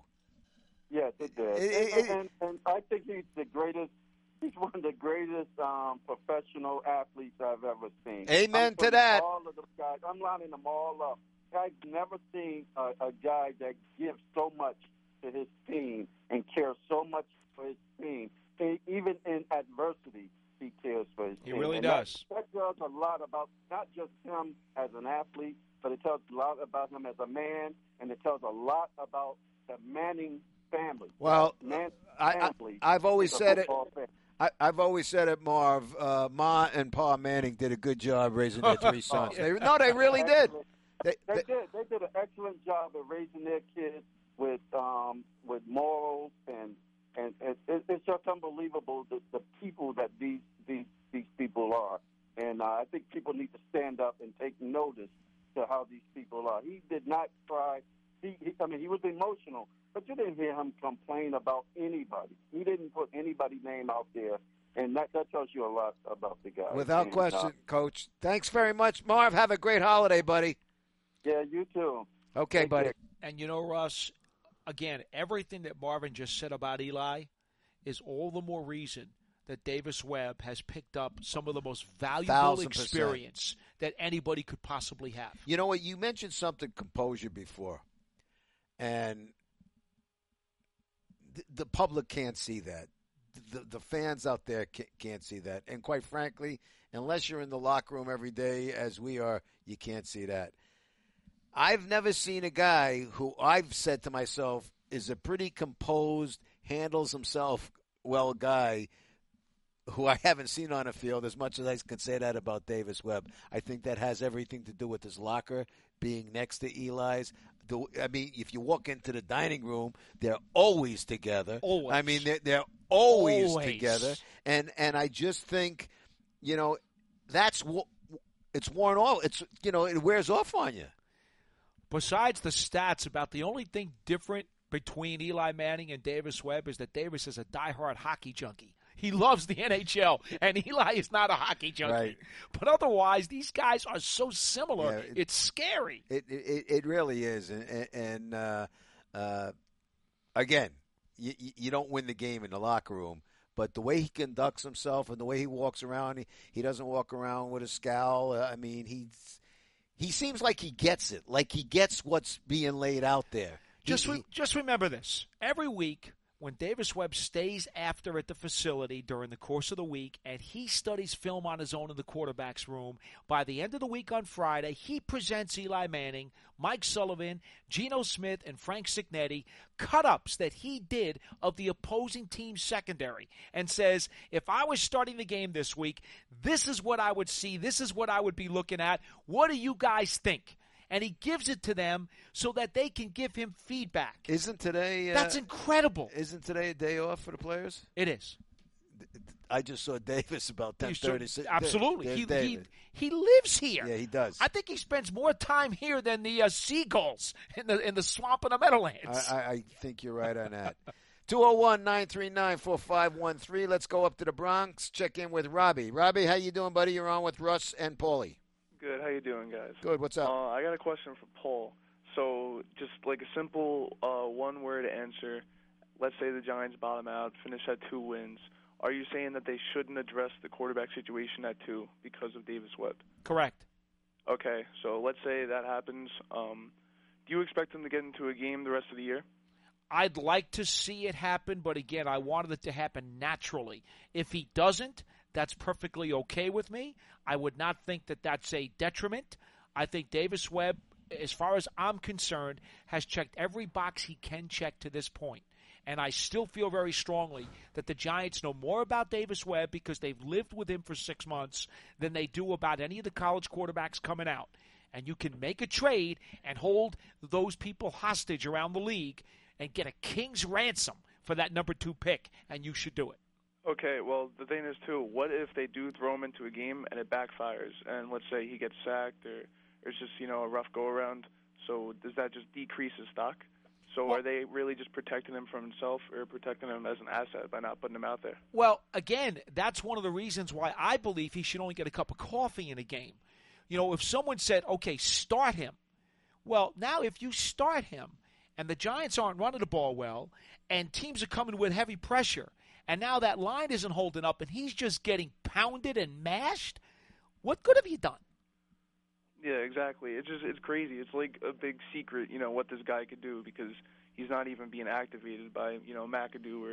Yes, it did. It- it- and, and, and I think he's the greatest. He's one of the greatest um, professional athletes I've ever seen. Amen I'm to putting that. All of the guys, I'm lining them all up. I've never seen a, a guy that gives so much to his team and cares so much for his team. And even in adversity, he cares for his He team. really And does. That, that tells a lot about not just him as an athlete, but it tells a lot about him as a man, and it tells a lot about the Manning family. Well, Man, I, I family I've always is a said it. football fan. I, I've always said it, Marv. Uh, Ma and Pa Manning did a good job raising their three sons. They, no, they really did. They, They they, did. They did an excellent job of raising their kids with um, with morals, and and, and it, it's just unbelievable the, the people that these these these people are. And uh, I think people need to stand up and take notice to how these people are. He did not cry. He, he I mean, he was emotional, but you didn't hear him complain about anybody. He didn't put anybody's name out there, and that, that tells you a lot about the guy. without and, question, uh, Coach. Thanks very much, Marv. Have a great holiday, buddy. Yeah, you too. Okay, Take buddy. care. And you know, Russ, again, everything that Marvin just said about Eli is all the more reason that Davis Webb has picked up some of the most valuable Thousand percent. experience that anybody could possibly have. You know what? You mentioned something, composure, before, and the, the public can't see that. The, the fans out there can't, can't see that. And quite frankly, unless you're in the locker room every day, as we are, you can't see that. I've never seen a guy who I've said to myself is a pretty composed, handles himself well guy who I haven't seen on a field, as much as I can say that about Davis Webb. I think that has everything to do with his locker being next to Eli's. The, I mean, if you walk into the dining room, they're always together. Always. I mean, they're, they're always, Always. together. And and I just think, you know, that's what it's worn off. It's, you know, it wears off on you. Besides the stats, about the only thing different between Eli Manning and Davis Webb is that Davis is a diehard hockey junkie. He loves the N H L, and Eli is not a hockey junkie. Right. But otherwise, these guys are so similar. Yeah, it- it's scary. It it, it really is, and, and uh, uh, again, you, you don't win the game in the locker room, but the way he conducts himself and the way he walks around, he, he doesn't walk around with a scowl. Uh, I mean, he's he seems like he gets it, like he gets what's being laid out there. Just He- re- just remember this. Every week, when Davis Webb stays after at the facility during the course of the week and he studies film on his own in the quarterback's room, by the end of the week on Friday, he presents Eli Manning, Mike Sullivan, Geno Smith, and Frank Signetti cut-ups that he did of the opposing team's secondary and says, if I was starting the game this week, this is what I would see, this is what I would be looking at. What do you guys think? And he gives it to them so that they can give him feedback. Isn't today? Uh, That's incredible. Isn't today a day off for the players? It is. I just saw Davis about ten thirty. Absolutely. There's He, he David. he lives here. Yeah, he does. I think he spends more time here than the uh, seagulls in the in the swamp and the meadowlands. I, I, I think you're right on that. two oh one, nine three nine, four five one three. Let's go up to the Bronx. Check in with Robbie. Robbie, how you doing, buddy? You're on with Russ and Paulie. Good. How you doing, guys? Good. What's up? Uh, I got a question for Paul. So, just like a simple uh, one-word answer. Let's say the Giants bottom out, finish at two wins. Are you saying that they shouldn't address the quarterback situation at two because of Davis Webb? Correct. Okay. So let's say that happens. Um, do you expect them to get into a game the rest of the year? I'd like to see it happen, but again, I wanted it to happen naturally. If he doesn't, that's perfectly okay with me. I would not think that that's a detriment. I think Davis Webb, as far as I'm concerned, has checked every box he can check to this point. And I still feel very strongly that the Giants know more about Davis Webb because they've lived with him for six months than they do about any of the college quarterbacks coming out. And you can make a trade and hold those people hostage around the league and get a king's ransom for that number two pick, and you should do it. Okay, well, the thing is, too, what if they do throw him into a game and it backfires? And let's say he gets sacked or it's just, you know, a rough go-around. So does that just decrease his stock? So Well- are they really just protecting him from himself or protecting him as an asset by not putting him out there? Well, again, that's one of the reasons why I believe he should only get a cup of coffee in a game. You know, if someone said, okay, start him. Well, now if you start him and the Giants aren't running the ball well and teams are coming with heavy pressure and now that line isn't holding up and he's just getting pounded and mashed, what good have you done? Yeah, exactly. It's just it's crazy. It's like a big secret, you know, what this guy could do because he's not even being activated by, you know, McAdoo or,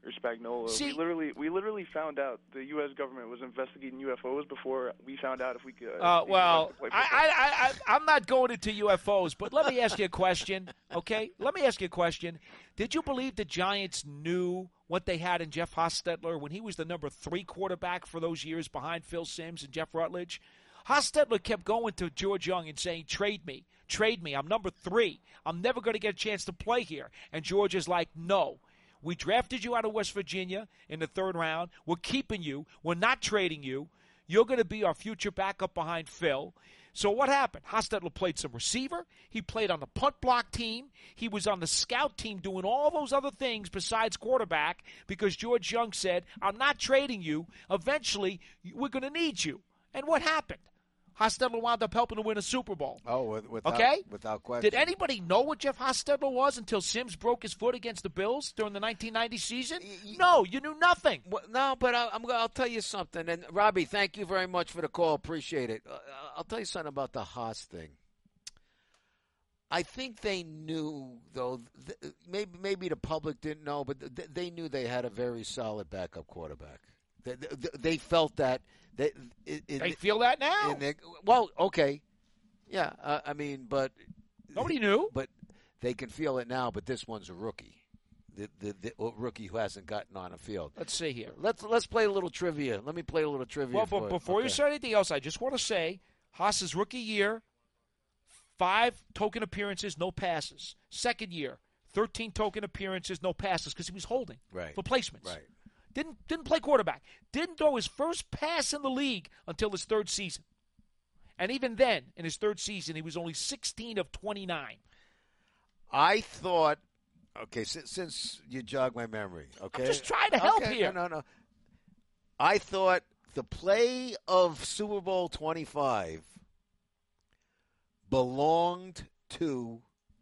or Spagnuolo. See- we literally we literally found out the U S government was investigating U F Os before we found out if we could. Uh, if we well, could play I, football. I, I, I, I'm not going into U F Os, but let me ask you a question, okay? Let me ask you a question. Did you believe the Giants knew what they had in Jeff Hostetler when he was the number three quarterback for those years behind Phil Simms and Jeff Rutledge? Hostetler kept going to George Young and saying, trade me, trade me. I'm number three. I'm never going to get a chance to play here. And George is like, no. We drafted you out of West Virginia in the third round. We're keeping you. We're not trading you. You're going to be our future backup behind Phil. So what happened? Hostetler played some receiver. He played on the punt block team. He was on the scout team doing all those other things besides quarterback because George Young said, I'm not trading you. Eventually, we're going to need you. And what happened? Hostetler wound up helping to win a Super Bowl. Oh, without, okay? without question. Did anybody know what Jeff Hostetler was until Simms broke his foot against the Bills during the nineteen ninety season? No, you knew nothing. Well, no, but I, I'm, I'll tell you something. And, Robbie, thank you very much for the call. Appreciate it. Uh, I'll tell you something about the Haas thing. I think they knew, though, th- maybe maybe the public didn't know, but th- they knew they had a very solid backup quarterback. They, they, they felt that. They, it, it, They feel that now. in their, well, okay. Yeah, uh, I mean, but. Nobody knew. But they can feel it now, but this one's a rookie. The, the, the rookie who hasn't gotten on a field. Let's see here. Let's let's play a little trivia. Let me play a little trivia. Well, for but it. before Okay. you start anything else, I just want to say Haas's rookie year, five token appearances, no passes. Second year, thirteen token appearances, no passes because he was holding Right. for placements. Right. Didn't didn't play quarterback. Didn't throw his first pass in the league until his third season. And even then, in his third season, he was only sixteen of twenty-nine. I thought, okay, since, since you jog my memory, okay? I'm just trying to help okay, here. No, no, no. I thought the play of Super Bowl twenty-five belonged to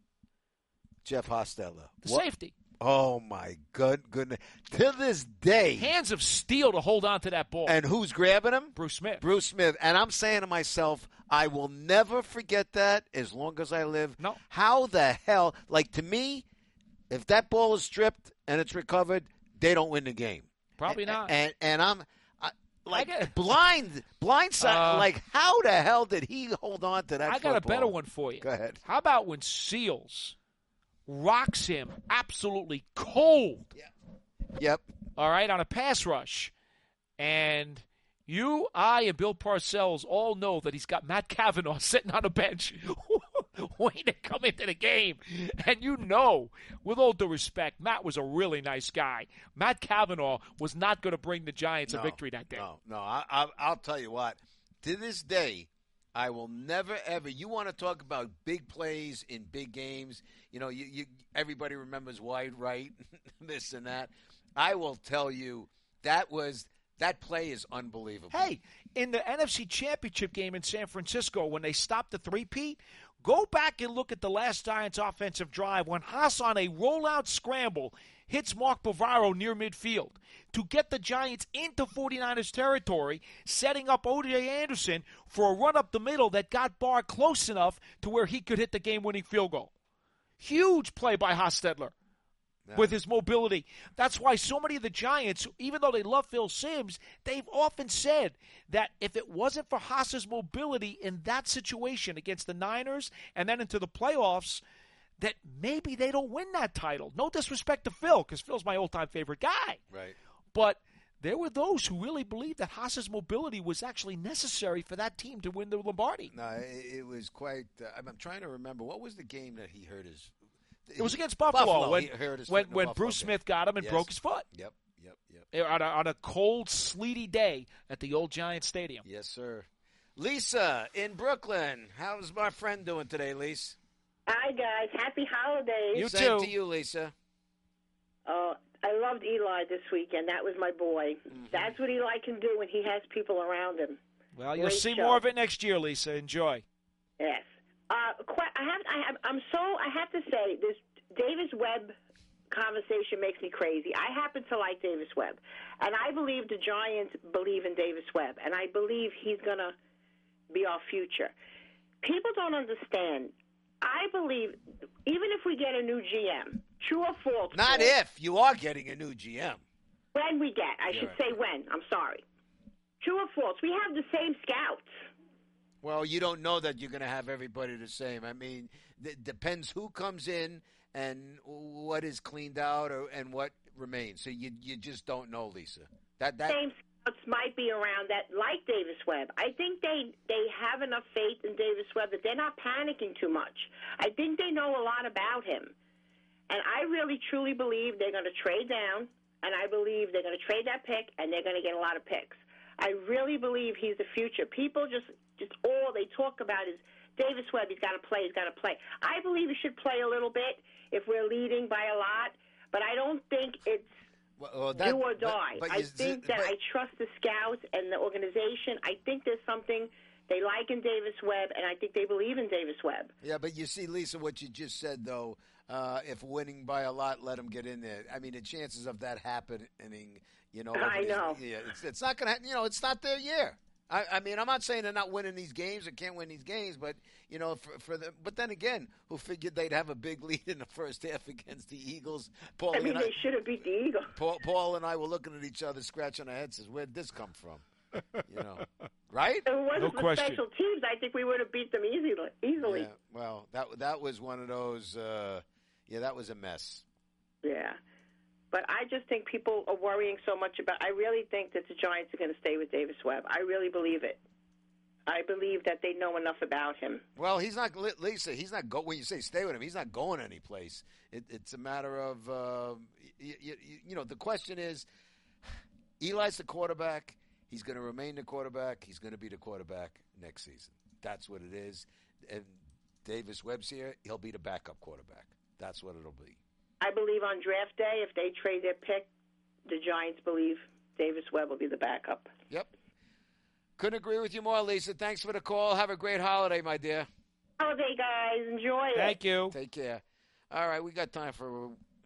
Jeff Hostetler. The What- safety. Oh, my good goodness. To this day. Hands of steel to hold on to that ball. And who's grabbing him? Bruce Smith. Bruce Smith. And I'm saying to myself, I will never forget that as long as I live. No. How the hell, like to me, if that ball is stripped and it's recovered, they don't win the game. Probably not. And and I'm I, like I got- blind, blind side. Uh, like how the hell did he hold on to that? I got a football? better one for you. Go ahead. How about when Seals rocks him absolutely cold, Yep. all right, on a pass rush, and you, I, and Bill Parcells all know that he's got Matt Cavanaugh sitting on a bench waiting to come into the game. And you know, with all due respect, Matt was a really nice guy. Matt Cavanaugh was not going to bring the Giants No, a victory that day. No, no. I, I, I'll tell you what. To this day, I will never ever. You want to talk about big plays in big games? You know, you, you everybody remembers wide right, this and that. I will tell you that was that play is unbelievable. Hey, in the N F C Championship game in San Francisco, when they stopped the three-peat, go back and look at the last Giants offensive drive when Haas on a rollout scramble hits Mark Bavaro near midfield to get the Giants into 49ers territory, setting up O J Anderson for a run up the middle that got Barr close enough to where he could hit the game-winning field goal. Huge play by Hostetler. Yeah. With his mobility. That's why so many of the Giants, even though they love Phil Simms, they've often said that if it wasn't for Haas's mobility in that situation against the Niners and then into the playoffs, that maybe they don't win that title. No disrespect to Phil, because Phil's my all-time favorite guy. Right. But there were those who really believed that Haas's mobility was actually necessary for that team to win the Lombardi. No, it, it was quite. Uh, I'm, I'm trying to remember what was the game that he hurt his. It was against Buffalo, Buffalo. when He hurt his when, foot in the when Buffalo Bruce game. Smith got him and Yes. broke his foot. Yep, yep, yep. On a, on a cold, sleety day at the old Giant Stadium. Yes, sir. Lisa in Brooklyn. How's my friend doing today, Lisa? Hi, guys. Happy holidays. You Same too. to you, Lisa. Uh, I loved Eli this weekend. That was my boy. Mm-hmm. That's what Eli can do when he has people around him. Well, you'll Great see show. more of it next year, Lisa. Enjoy. Yes. Uh, quite, I have. I have. I'm so. I have to say, this Davis Webb conversation makes me crazy. I happen to like Davis Webb, and I believe the Giants believe in Davis Webb, and I believe he's gonna be our future. People don't understand. I believe, even if we get a new G M, true or false. Not Paul, if. You are getting a new G M. When we get, I Yeah, should right. say when. I'm sorry. True or false? We have the same scouts. Well, you don't know that you're going to have everybody the same. I mean, it depends who comes in and what is cleaned out or, and what remains. So you you just don't know, Lisa. That that Same scouts might be around that like Davis Webb. I think they they have enough faith in Davis Webb that they're not panicking too much. I think they know a lot about him. And I really, truly believe they're going to trade down, and I believe they're going to trade that pick, and they're going to get a lot of picks. I really believe he's the future. People just, just all they talk about is Davis Webb, he's got to play, he's got to play. I believe he should play a little bit if we're leading by a lot, but I don't think it's well, that, do or die. But, but I you, think that but, I trust the scouts and the organization. I think there's something they like in Davis Webb, and I think they believe in Davis Webb. Yeah, but you see, Lisa, what you just said, though, uh, if winning by a lot, let them get in there. I mean, the chances of that happening, you know. I know. Yeah, it's, it's not going to, you know, it's not their year. I, I mean, I'm not saying they're not winning these games or can't win these games, but, you know, for, for the, but then again, who figured they'd have a big lead in the first half against the Eagles? Paul I mean, and they should have beat the Eagles. Paul, Paul and I were looking at each other, scratching our heads, says, where'd this come from? You know, right? If it wasn't No for question. special teams, I think we would have beat them easily. Easily. Yeah, well, that that was one of those. Uh, yeah, that was a mess. Yeah. But I just think people are worrying so much about. I really think that the Giants are going to stay with Davis Webb. I really believe it. I believe that they know enough about him. Well, he's not, Lisa. He's not go. When you say stay with him, he's not going anyplace. It, it's a matter of, uh, you, you, you know, the question is, Eli's the quarterback. He's going to remain the quarterback. He's going to be the quarterback next season. That's what it is. And Davis Webb's here. He'll be the backup quarterback. That's what it'll be. I believe on draft day, if they trade their pick, the Giants believe Davis Webb will be the backup. Yep. Couldn't agree with you more, Lisa. Thanks for the call. Have a great holiday, my dear. Holiday, guys. Enjoy it. Thank you. Take care. All right, we got time for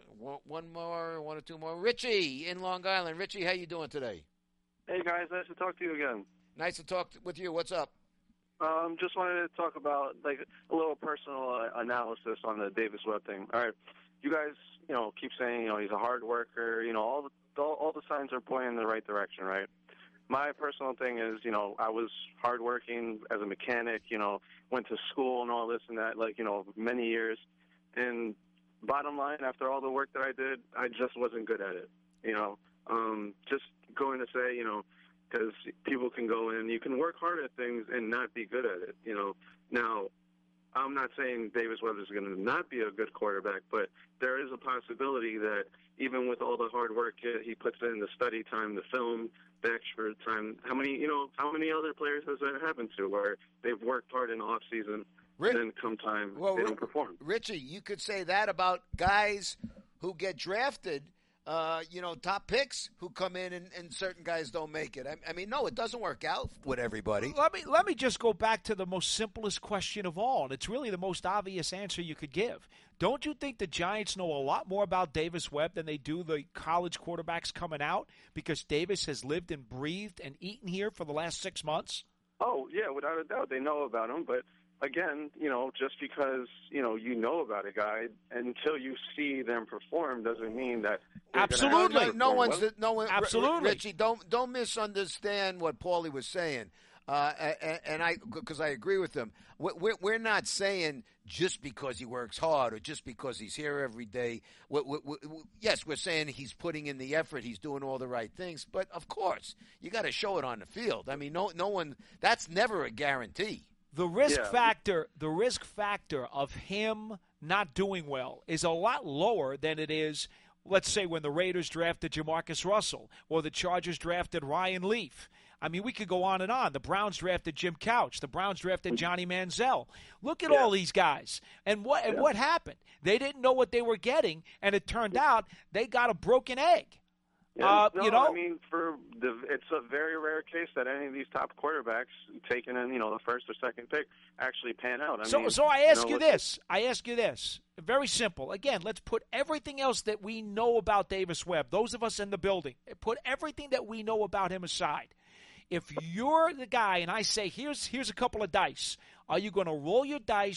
one more, one or two more. Richie in Long Island. Richie, how you doing today? Hey, guys. Nice to talk to you again. Nice to talk with you. What's up? Um, just wanted to talk about like a little personal uh, analysis on the Davis Webb thing. All right, you guys, you know, keep saying, you know, he's a hard worker. You know, all the all, all the signs are pointing in the right direction, right? My personal thing is, you know, I was hardworking as a mechanic. You know, went to school and all this and that, like, you know, many years. And bottom line, after all the work that I did, I just wasn't good at it. You know, um, just going to say, you know, because people can go in, you can work hard at things and not be good at it, you know. Now, I'm not saying Davis Webb is going to not be a good quarterback, but there is a possibility that even with all the hard work he puts in, the study time, the film, the extra time, how many, you know, how many other players has that happened to where they've worked hard in the off season and then come time well, they don't perform? Richie, you could say that about guys who get drafted. Uh, you know, top picks who come in and, and certain guys don't make it. I, I mean, no, it doesn't work out with everybody. Let me let me just go back to the most simplest question of all, and it's really the most obvious answer you could give. Don't you think the Giants know a lot more about Davis Webb than they do the college quarterbacks coming out because Davis has lived and breathed and eaten here for the last six months? Oh, yeah, without a doubt. They know about him, but again, you know, just because, you know, you know about a guy until you see them perform doesn't mean that absolutely no, no one's well. no one absolutely Richie, don't don't misunderstand what Paulie was saying. Uh, and, and I, because I agree with him, we're, we're not saying just because he works hard or just because he's here every day. We, we, we, yes, we're saying he's putting in the effort, he's doing all the right things, but of course, you got to show it on the field. I mean, no, no one. That's never a guarantee. The risk Yeah. factor, the risk factor of him not doing well is a lot lower than it is, let's say, when the Raiders drafted Jamarcus Russell or the Chargers drafted Ryan Leaf. I mean, we could go on and on. The Browns drafted Jim Couch. The Browns drafted Johnny Manziel. Look at Yeah. all these guys. And what and Yeah. what happened? They didn't know what they were getting, and it turned out they got a broken egg. Yeah, Uh, no, you know, I mean, for the, it's a very rare case that any of these top quarterbacks taken in, you know, the first or second pick actually pan out. I so, mean, so I ask know, you let's- this. I ask you this. Very simple. Again, let's put everything else that we know about Davis Webb, those of us in the building, put everything that we know about him aside. If you're the guy and I say, here's here's a couple of dice, are you going to roll your dice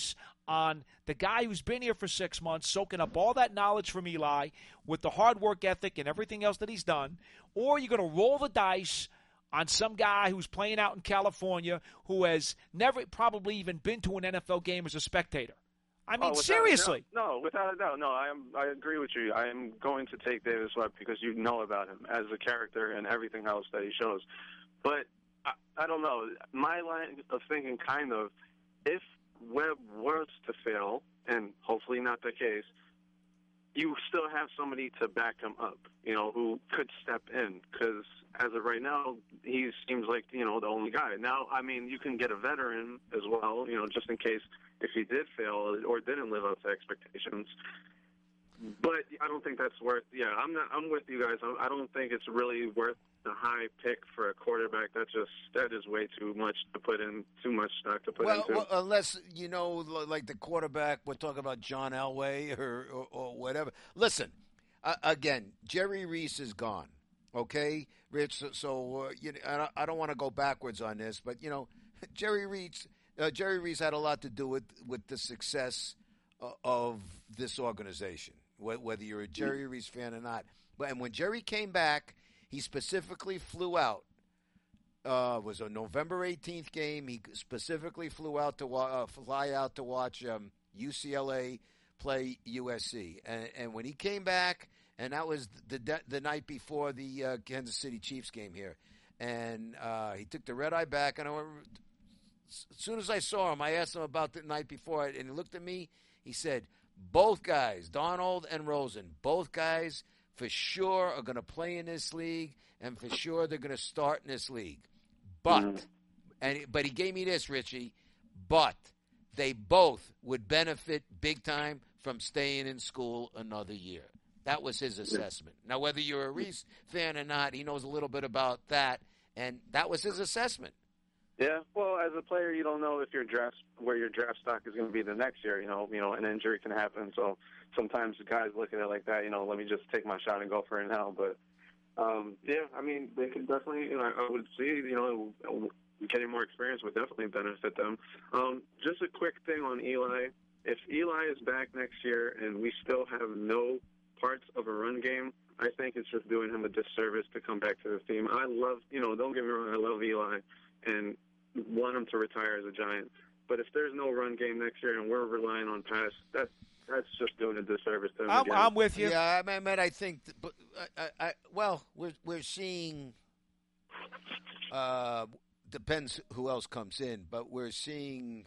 on the guy who's been here for six months, soaking up all that knowledge from Eli with the hard work ethic and everything else that he's done, or you're going to roll the dice on some guy who's playing out in California who has never probably even been to an N F L game as a spectator? I mean, oh, without seriously. A doubt, no, without a doubt. No, I am. I agree with you. I am going to take Davis Webb because you know about him as a character and everything else that he shows. But I, I don't know. My line of thinking, kind of, if Webb was to fail, and hopefully not the case, you still have somebody to back him up, you know, who could step in. Because as of right now, he seems like, you know, the only guy. Now, I mean, you can get a veteran as well, you know, just in case if he did fail or didn't live up to expectations. But I don't think that's worth. Yeah, I'm not. I'm with you guys. I don't think it's really worth the high pick for a quarterback. That just that is way too much to put in. Too much stock to put well, into. Well, unless you know, like the quarterback, we're talking about John Elway or or, or whatever. Listen, uh, again, Jerry Reese is gone. Okay, Rich. So, so uh, you know, I don't, I don't want to go backwards on this, but you know, Jerry Reese. Uh, Jerry Reese had a lot to do with, with the success uh, of this organization, wh- whether you're a Jerry Reese fan or not. But and when Jerry came back, he specifically flew out. Uh, it was a November eighteenth game. He specifically flew out to wa- uh, fly out to watch um, U C L A play U S C. And, and when he came back, and that was the de- the night before the uh, Kansas City Chiefs game here, and uh, he took the red eye back, and I went. As soon as I saw him, I asked him about the night before, and he looked at me. He said, both guys, Donald and Rosen, both guys for sure are going to play in this league, and for sure they're going to start in this league. But, and but he gave me this, Richie, but they both would benefit big time from staying in school another year. That was his assessment. Now, whether you're a Reese fan or not, he knows a little bit about that, and that was his assessment. Yeah, well, as a player, you don't know if your draft where your draft stock is going to be the next year. You know, you know, an injury can happen. So sometimes guys look at it like that. You know, let me just take my shot and go for it now. But um, yeah, I mean, they could definitely. You know, I would see. You know, getting more experience would definitely benefit them. Um, just a quick thing on Eli. If Eli is back next year and we still have no parts of a run game, I think it's just doing him a disservice to come back to the team. I love. You know, don't get me wrong. I love Eli and want him to retire as a Giant. But if there's no run game next year and we're relying on pass, that's that's just doing a disservice to him. I'm, again. I'm with you. Yeah, I mean, I think, that, but I, I, well, we're we're seeing. Uh, depends who else comes in, but we're seeing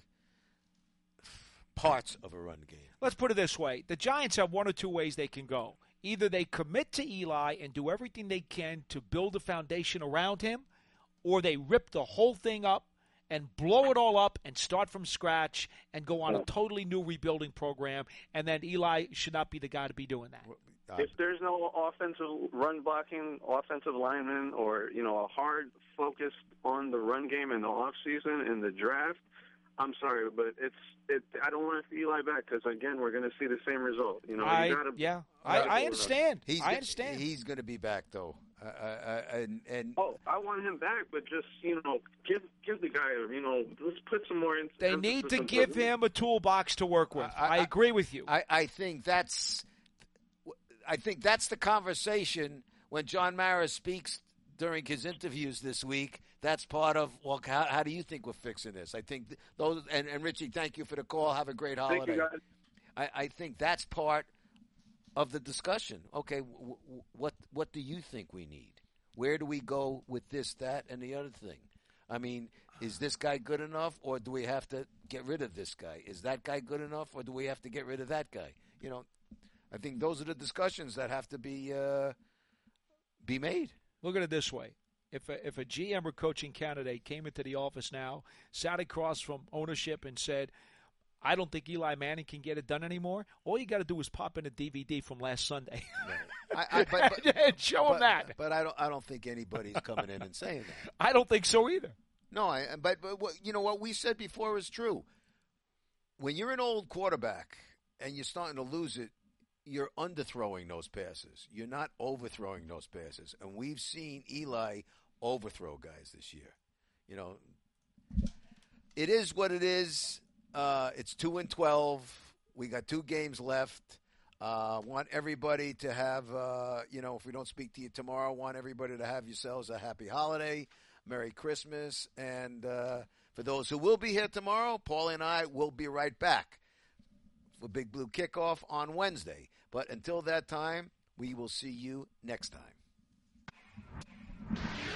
parts of a run game. Let's put it this way: the Giants have one or two ways they can go. Either they commit to Eli and do everything they can to build a foundation around him, or they rip the whole thing up and blow it all up and start from scratch and go on a totally new rebuilding program, and then Eli should not be the guy to be doing that. If there's no offensive run blocking, offensive lineman, or, you know, a hard focus on the run game in the off season in the draft, I'm sorry, but it's it. I don't want to see Eli back because, again, we're going to see the same result. You know, I, you gotta, yeah, I, I understand. He's I understand. He's going to be back, though. Uh, uh, and, and oh, I want him back, but just, you know, give give the guy, you know, let's put some more. In, they need to give him a toolbox to work with. I, I, I agree with you. I, I think that's, I think that's the conversation when John Mara speaks during his interviews this week. That's part of, well, how, how do you think we're fixing this? I think those, and, and Richie, thank you for the call. Have a great holiday. Thank you, guys. I, I think that's part of the discussion. Okay, w- w- what what do you think we need? Where do we go with this, that, and the other thing? I mean, is this guy good enough, or do we have to get rid of this guy? Is that guy good enough, or do we have to get rid of that guy? You know, I think those are the discussions that have to be uh, be made. Look at it this way. If a, if a G M or coaching candidate came into the office now, sat across from ownership and said, I don't think Eli Manning can get it done anymore, all you got to do is pop in a D V D from last Sunday. I, I, but, but, and show but, him that. But I don't I don't think anybody's coming in and saying that. I don't think so either. No, I, but, but what, you know what we said before is true. When you're an old quarterback and you're starting to lose it, you're underthrowing those passes. You're not overthrowing those passes. And we've seen Eli overthrow guys this year. You know, it is what it is. uh, it's two and twelve. We got two games left. Uh, want everybody to have, uh, you know, if we don't speak to you tomorrow, want everybody to have yourselves a happy holiday, Merry Christmas. And uh, for those who will be here tomorrow, Paulie and I will be right back for Big Blue Kickoff on Wednesday. But until that time, we will see you next time.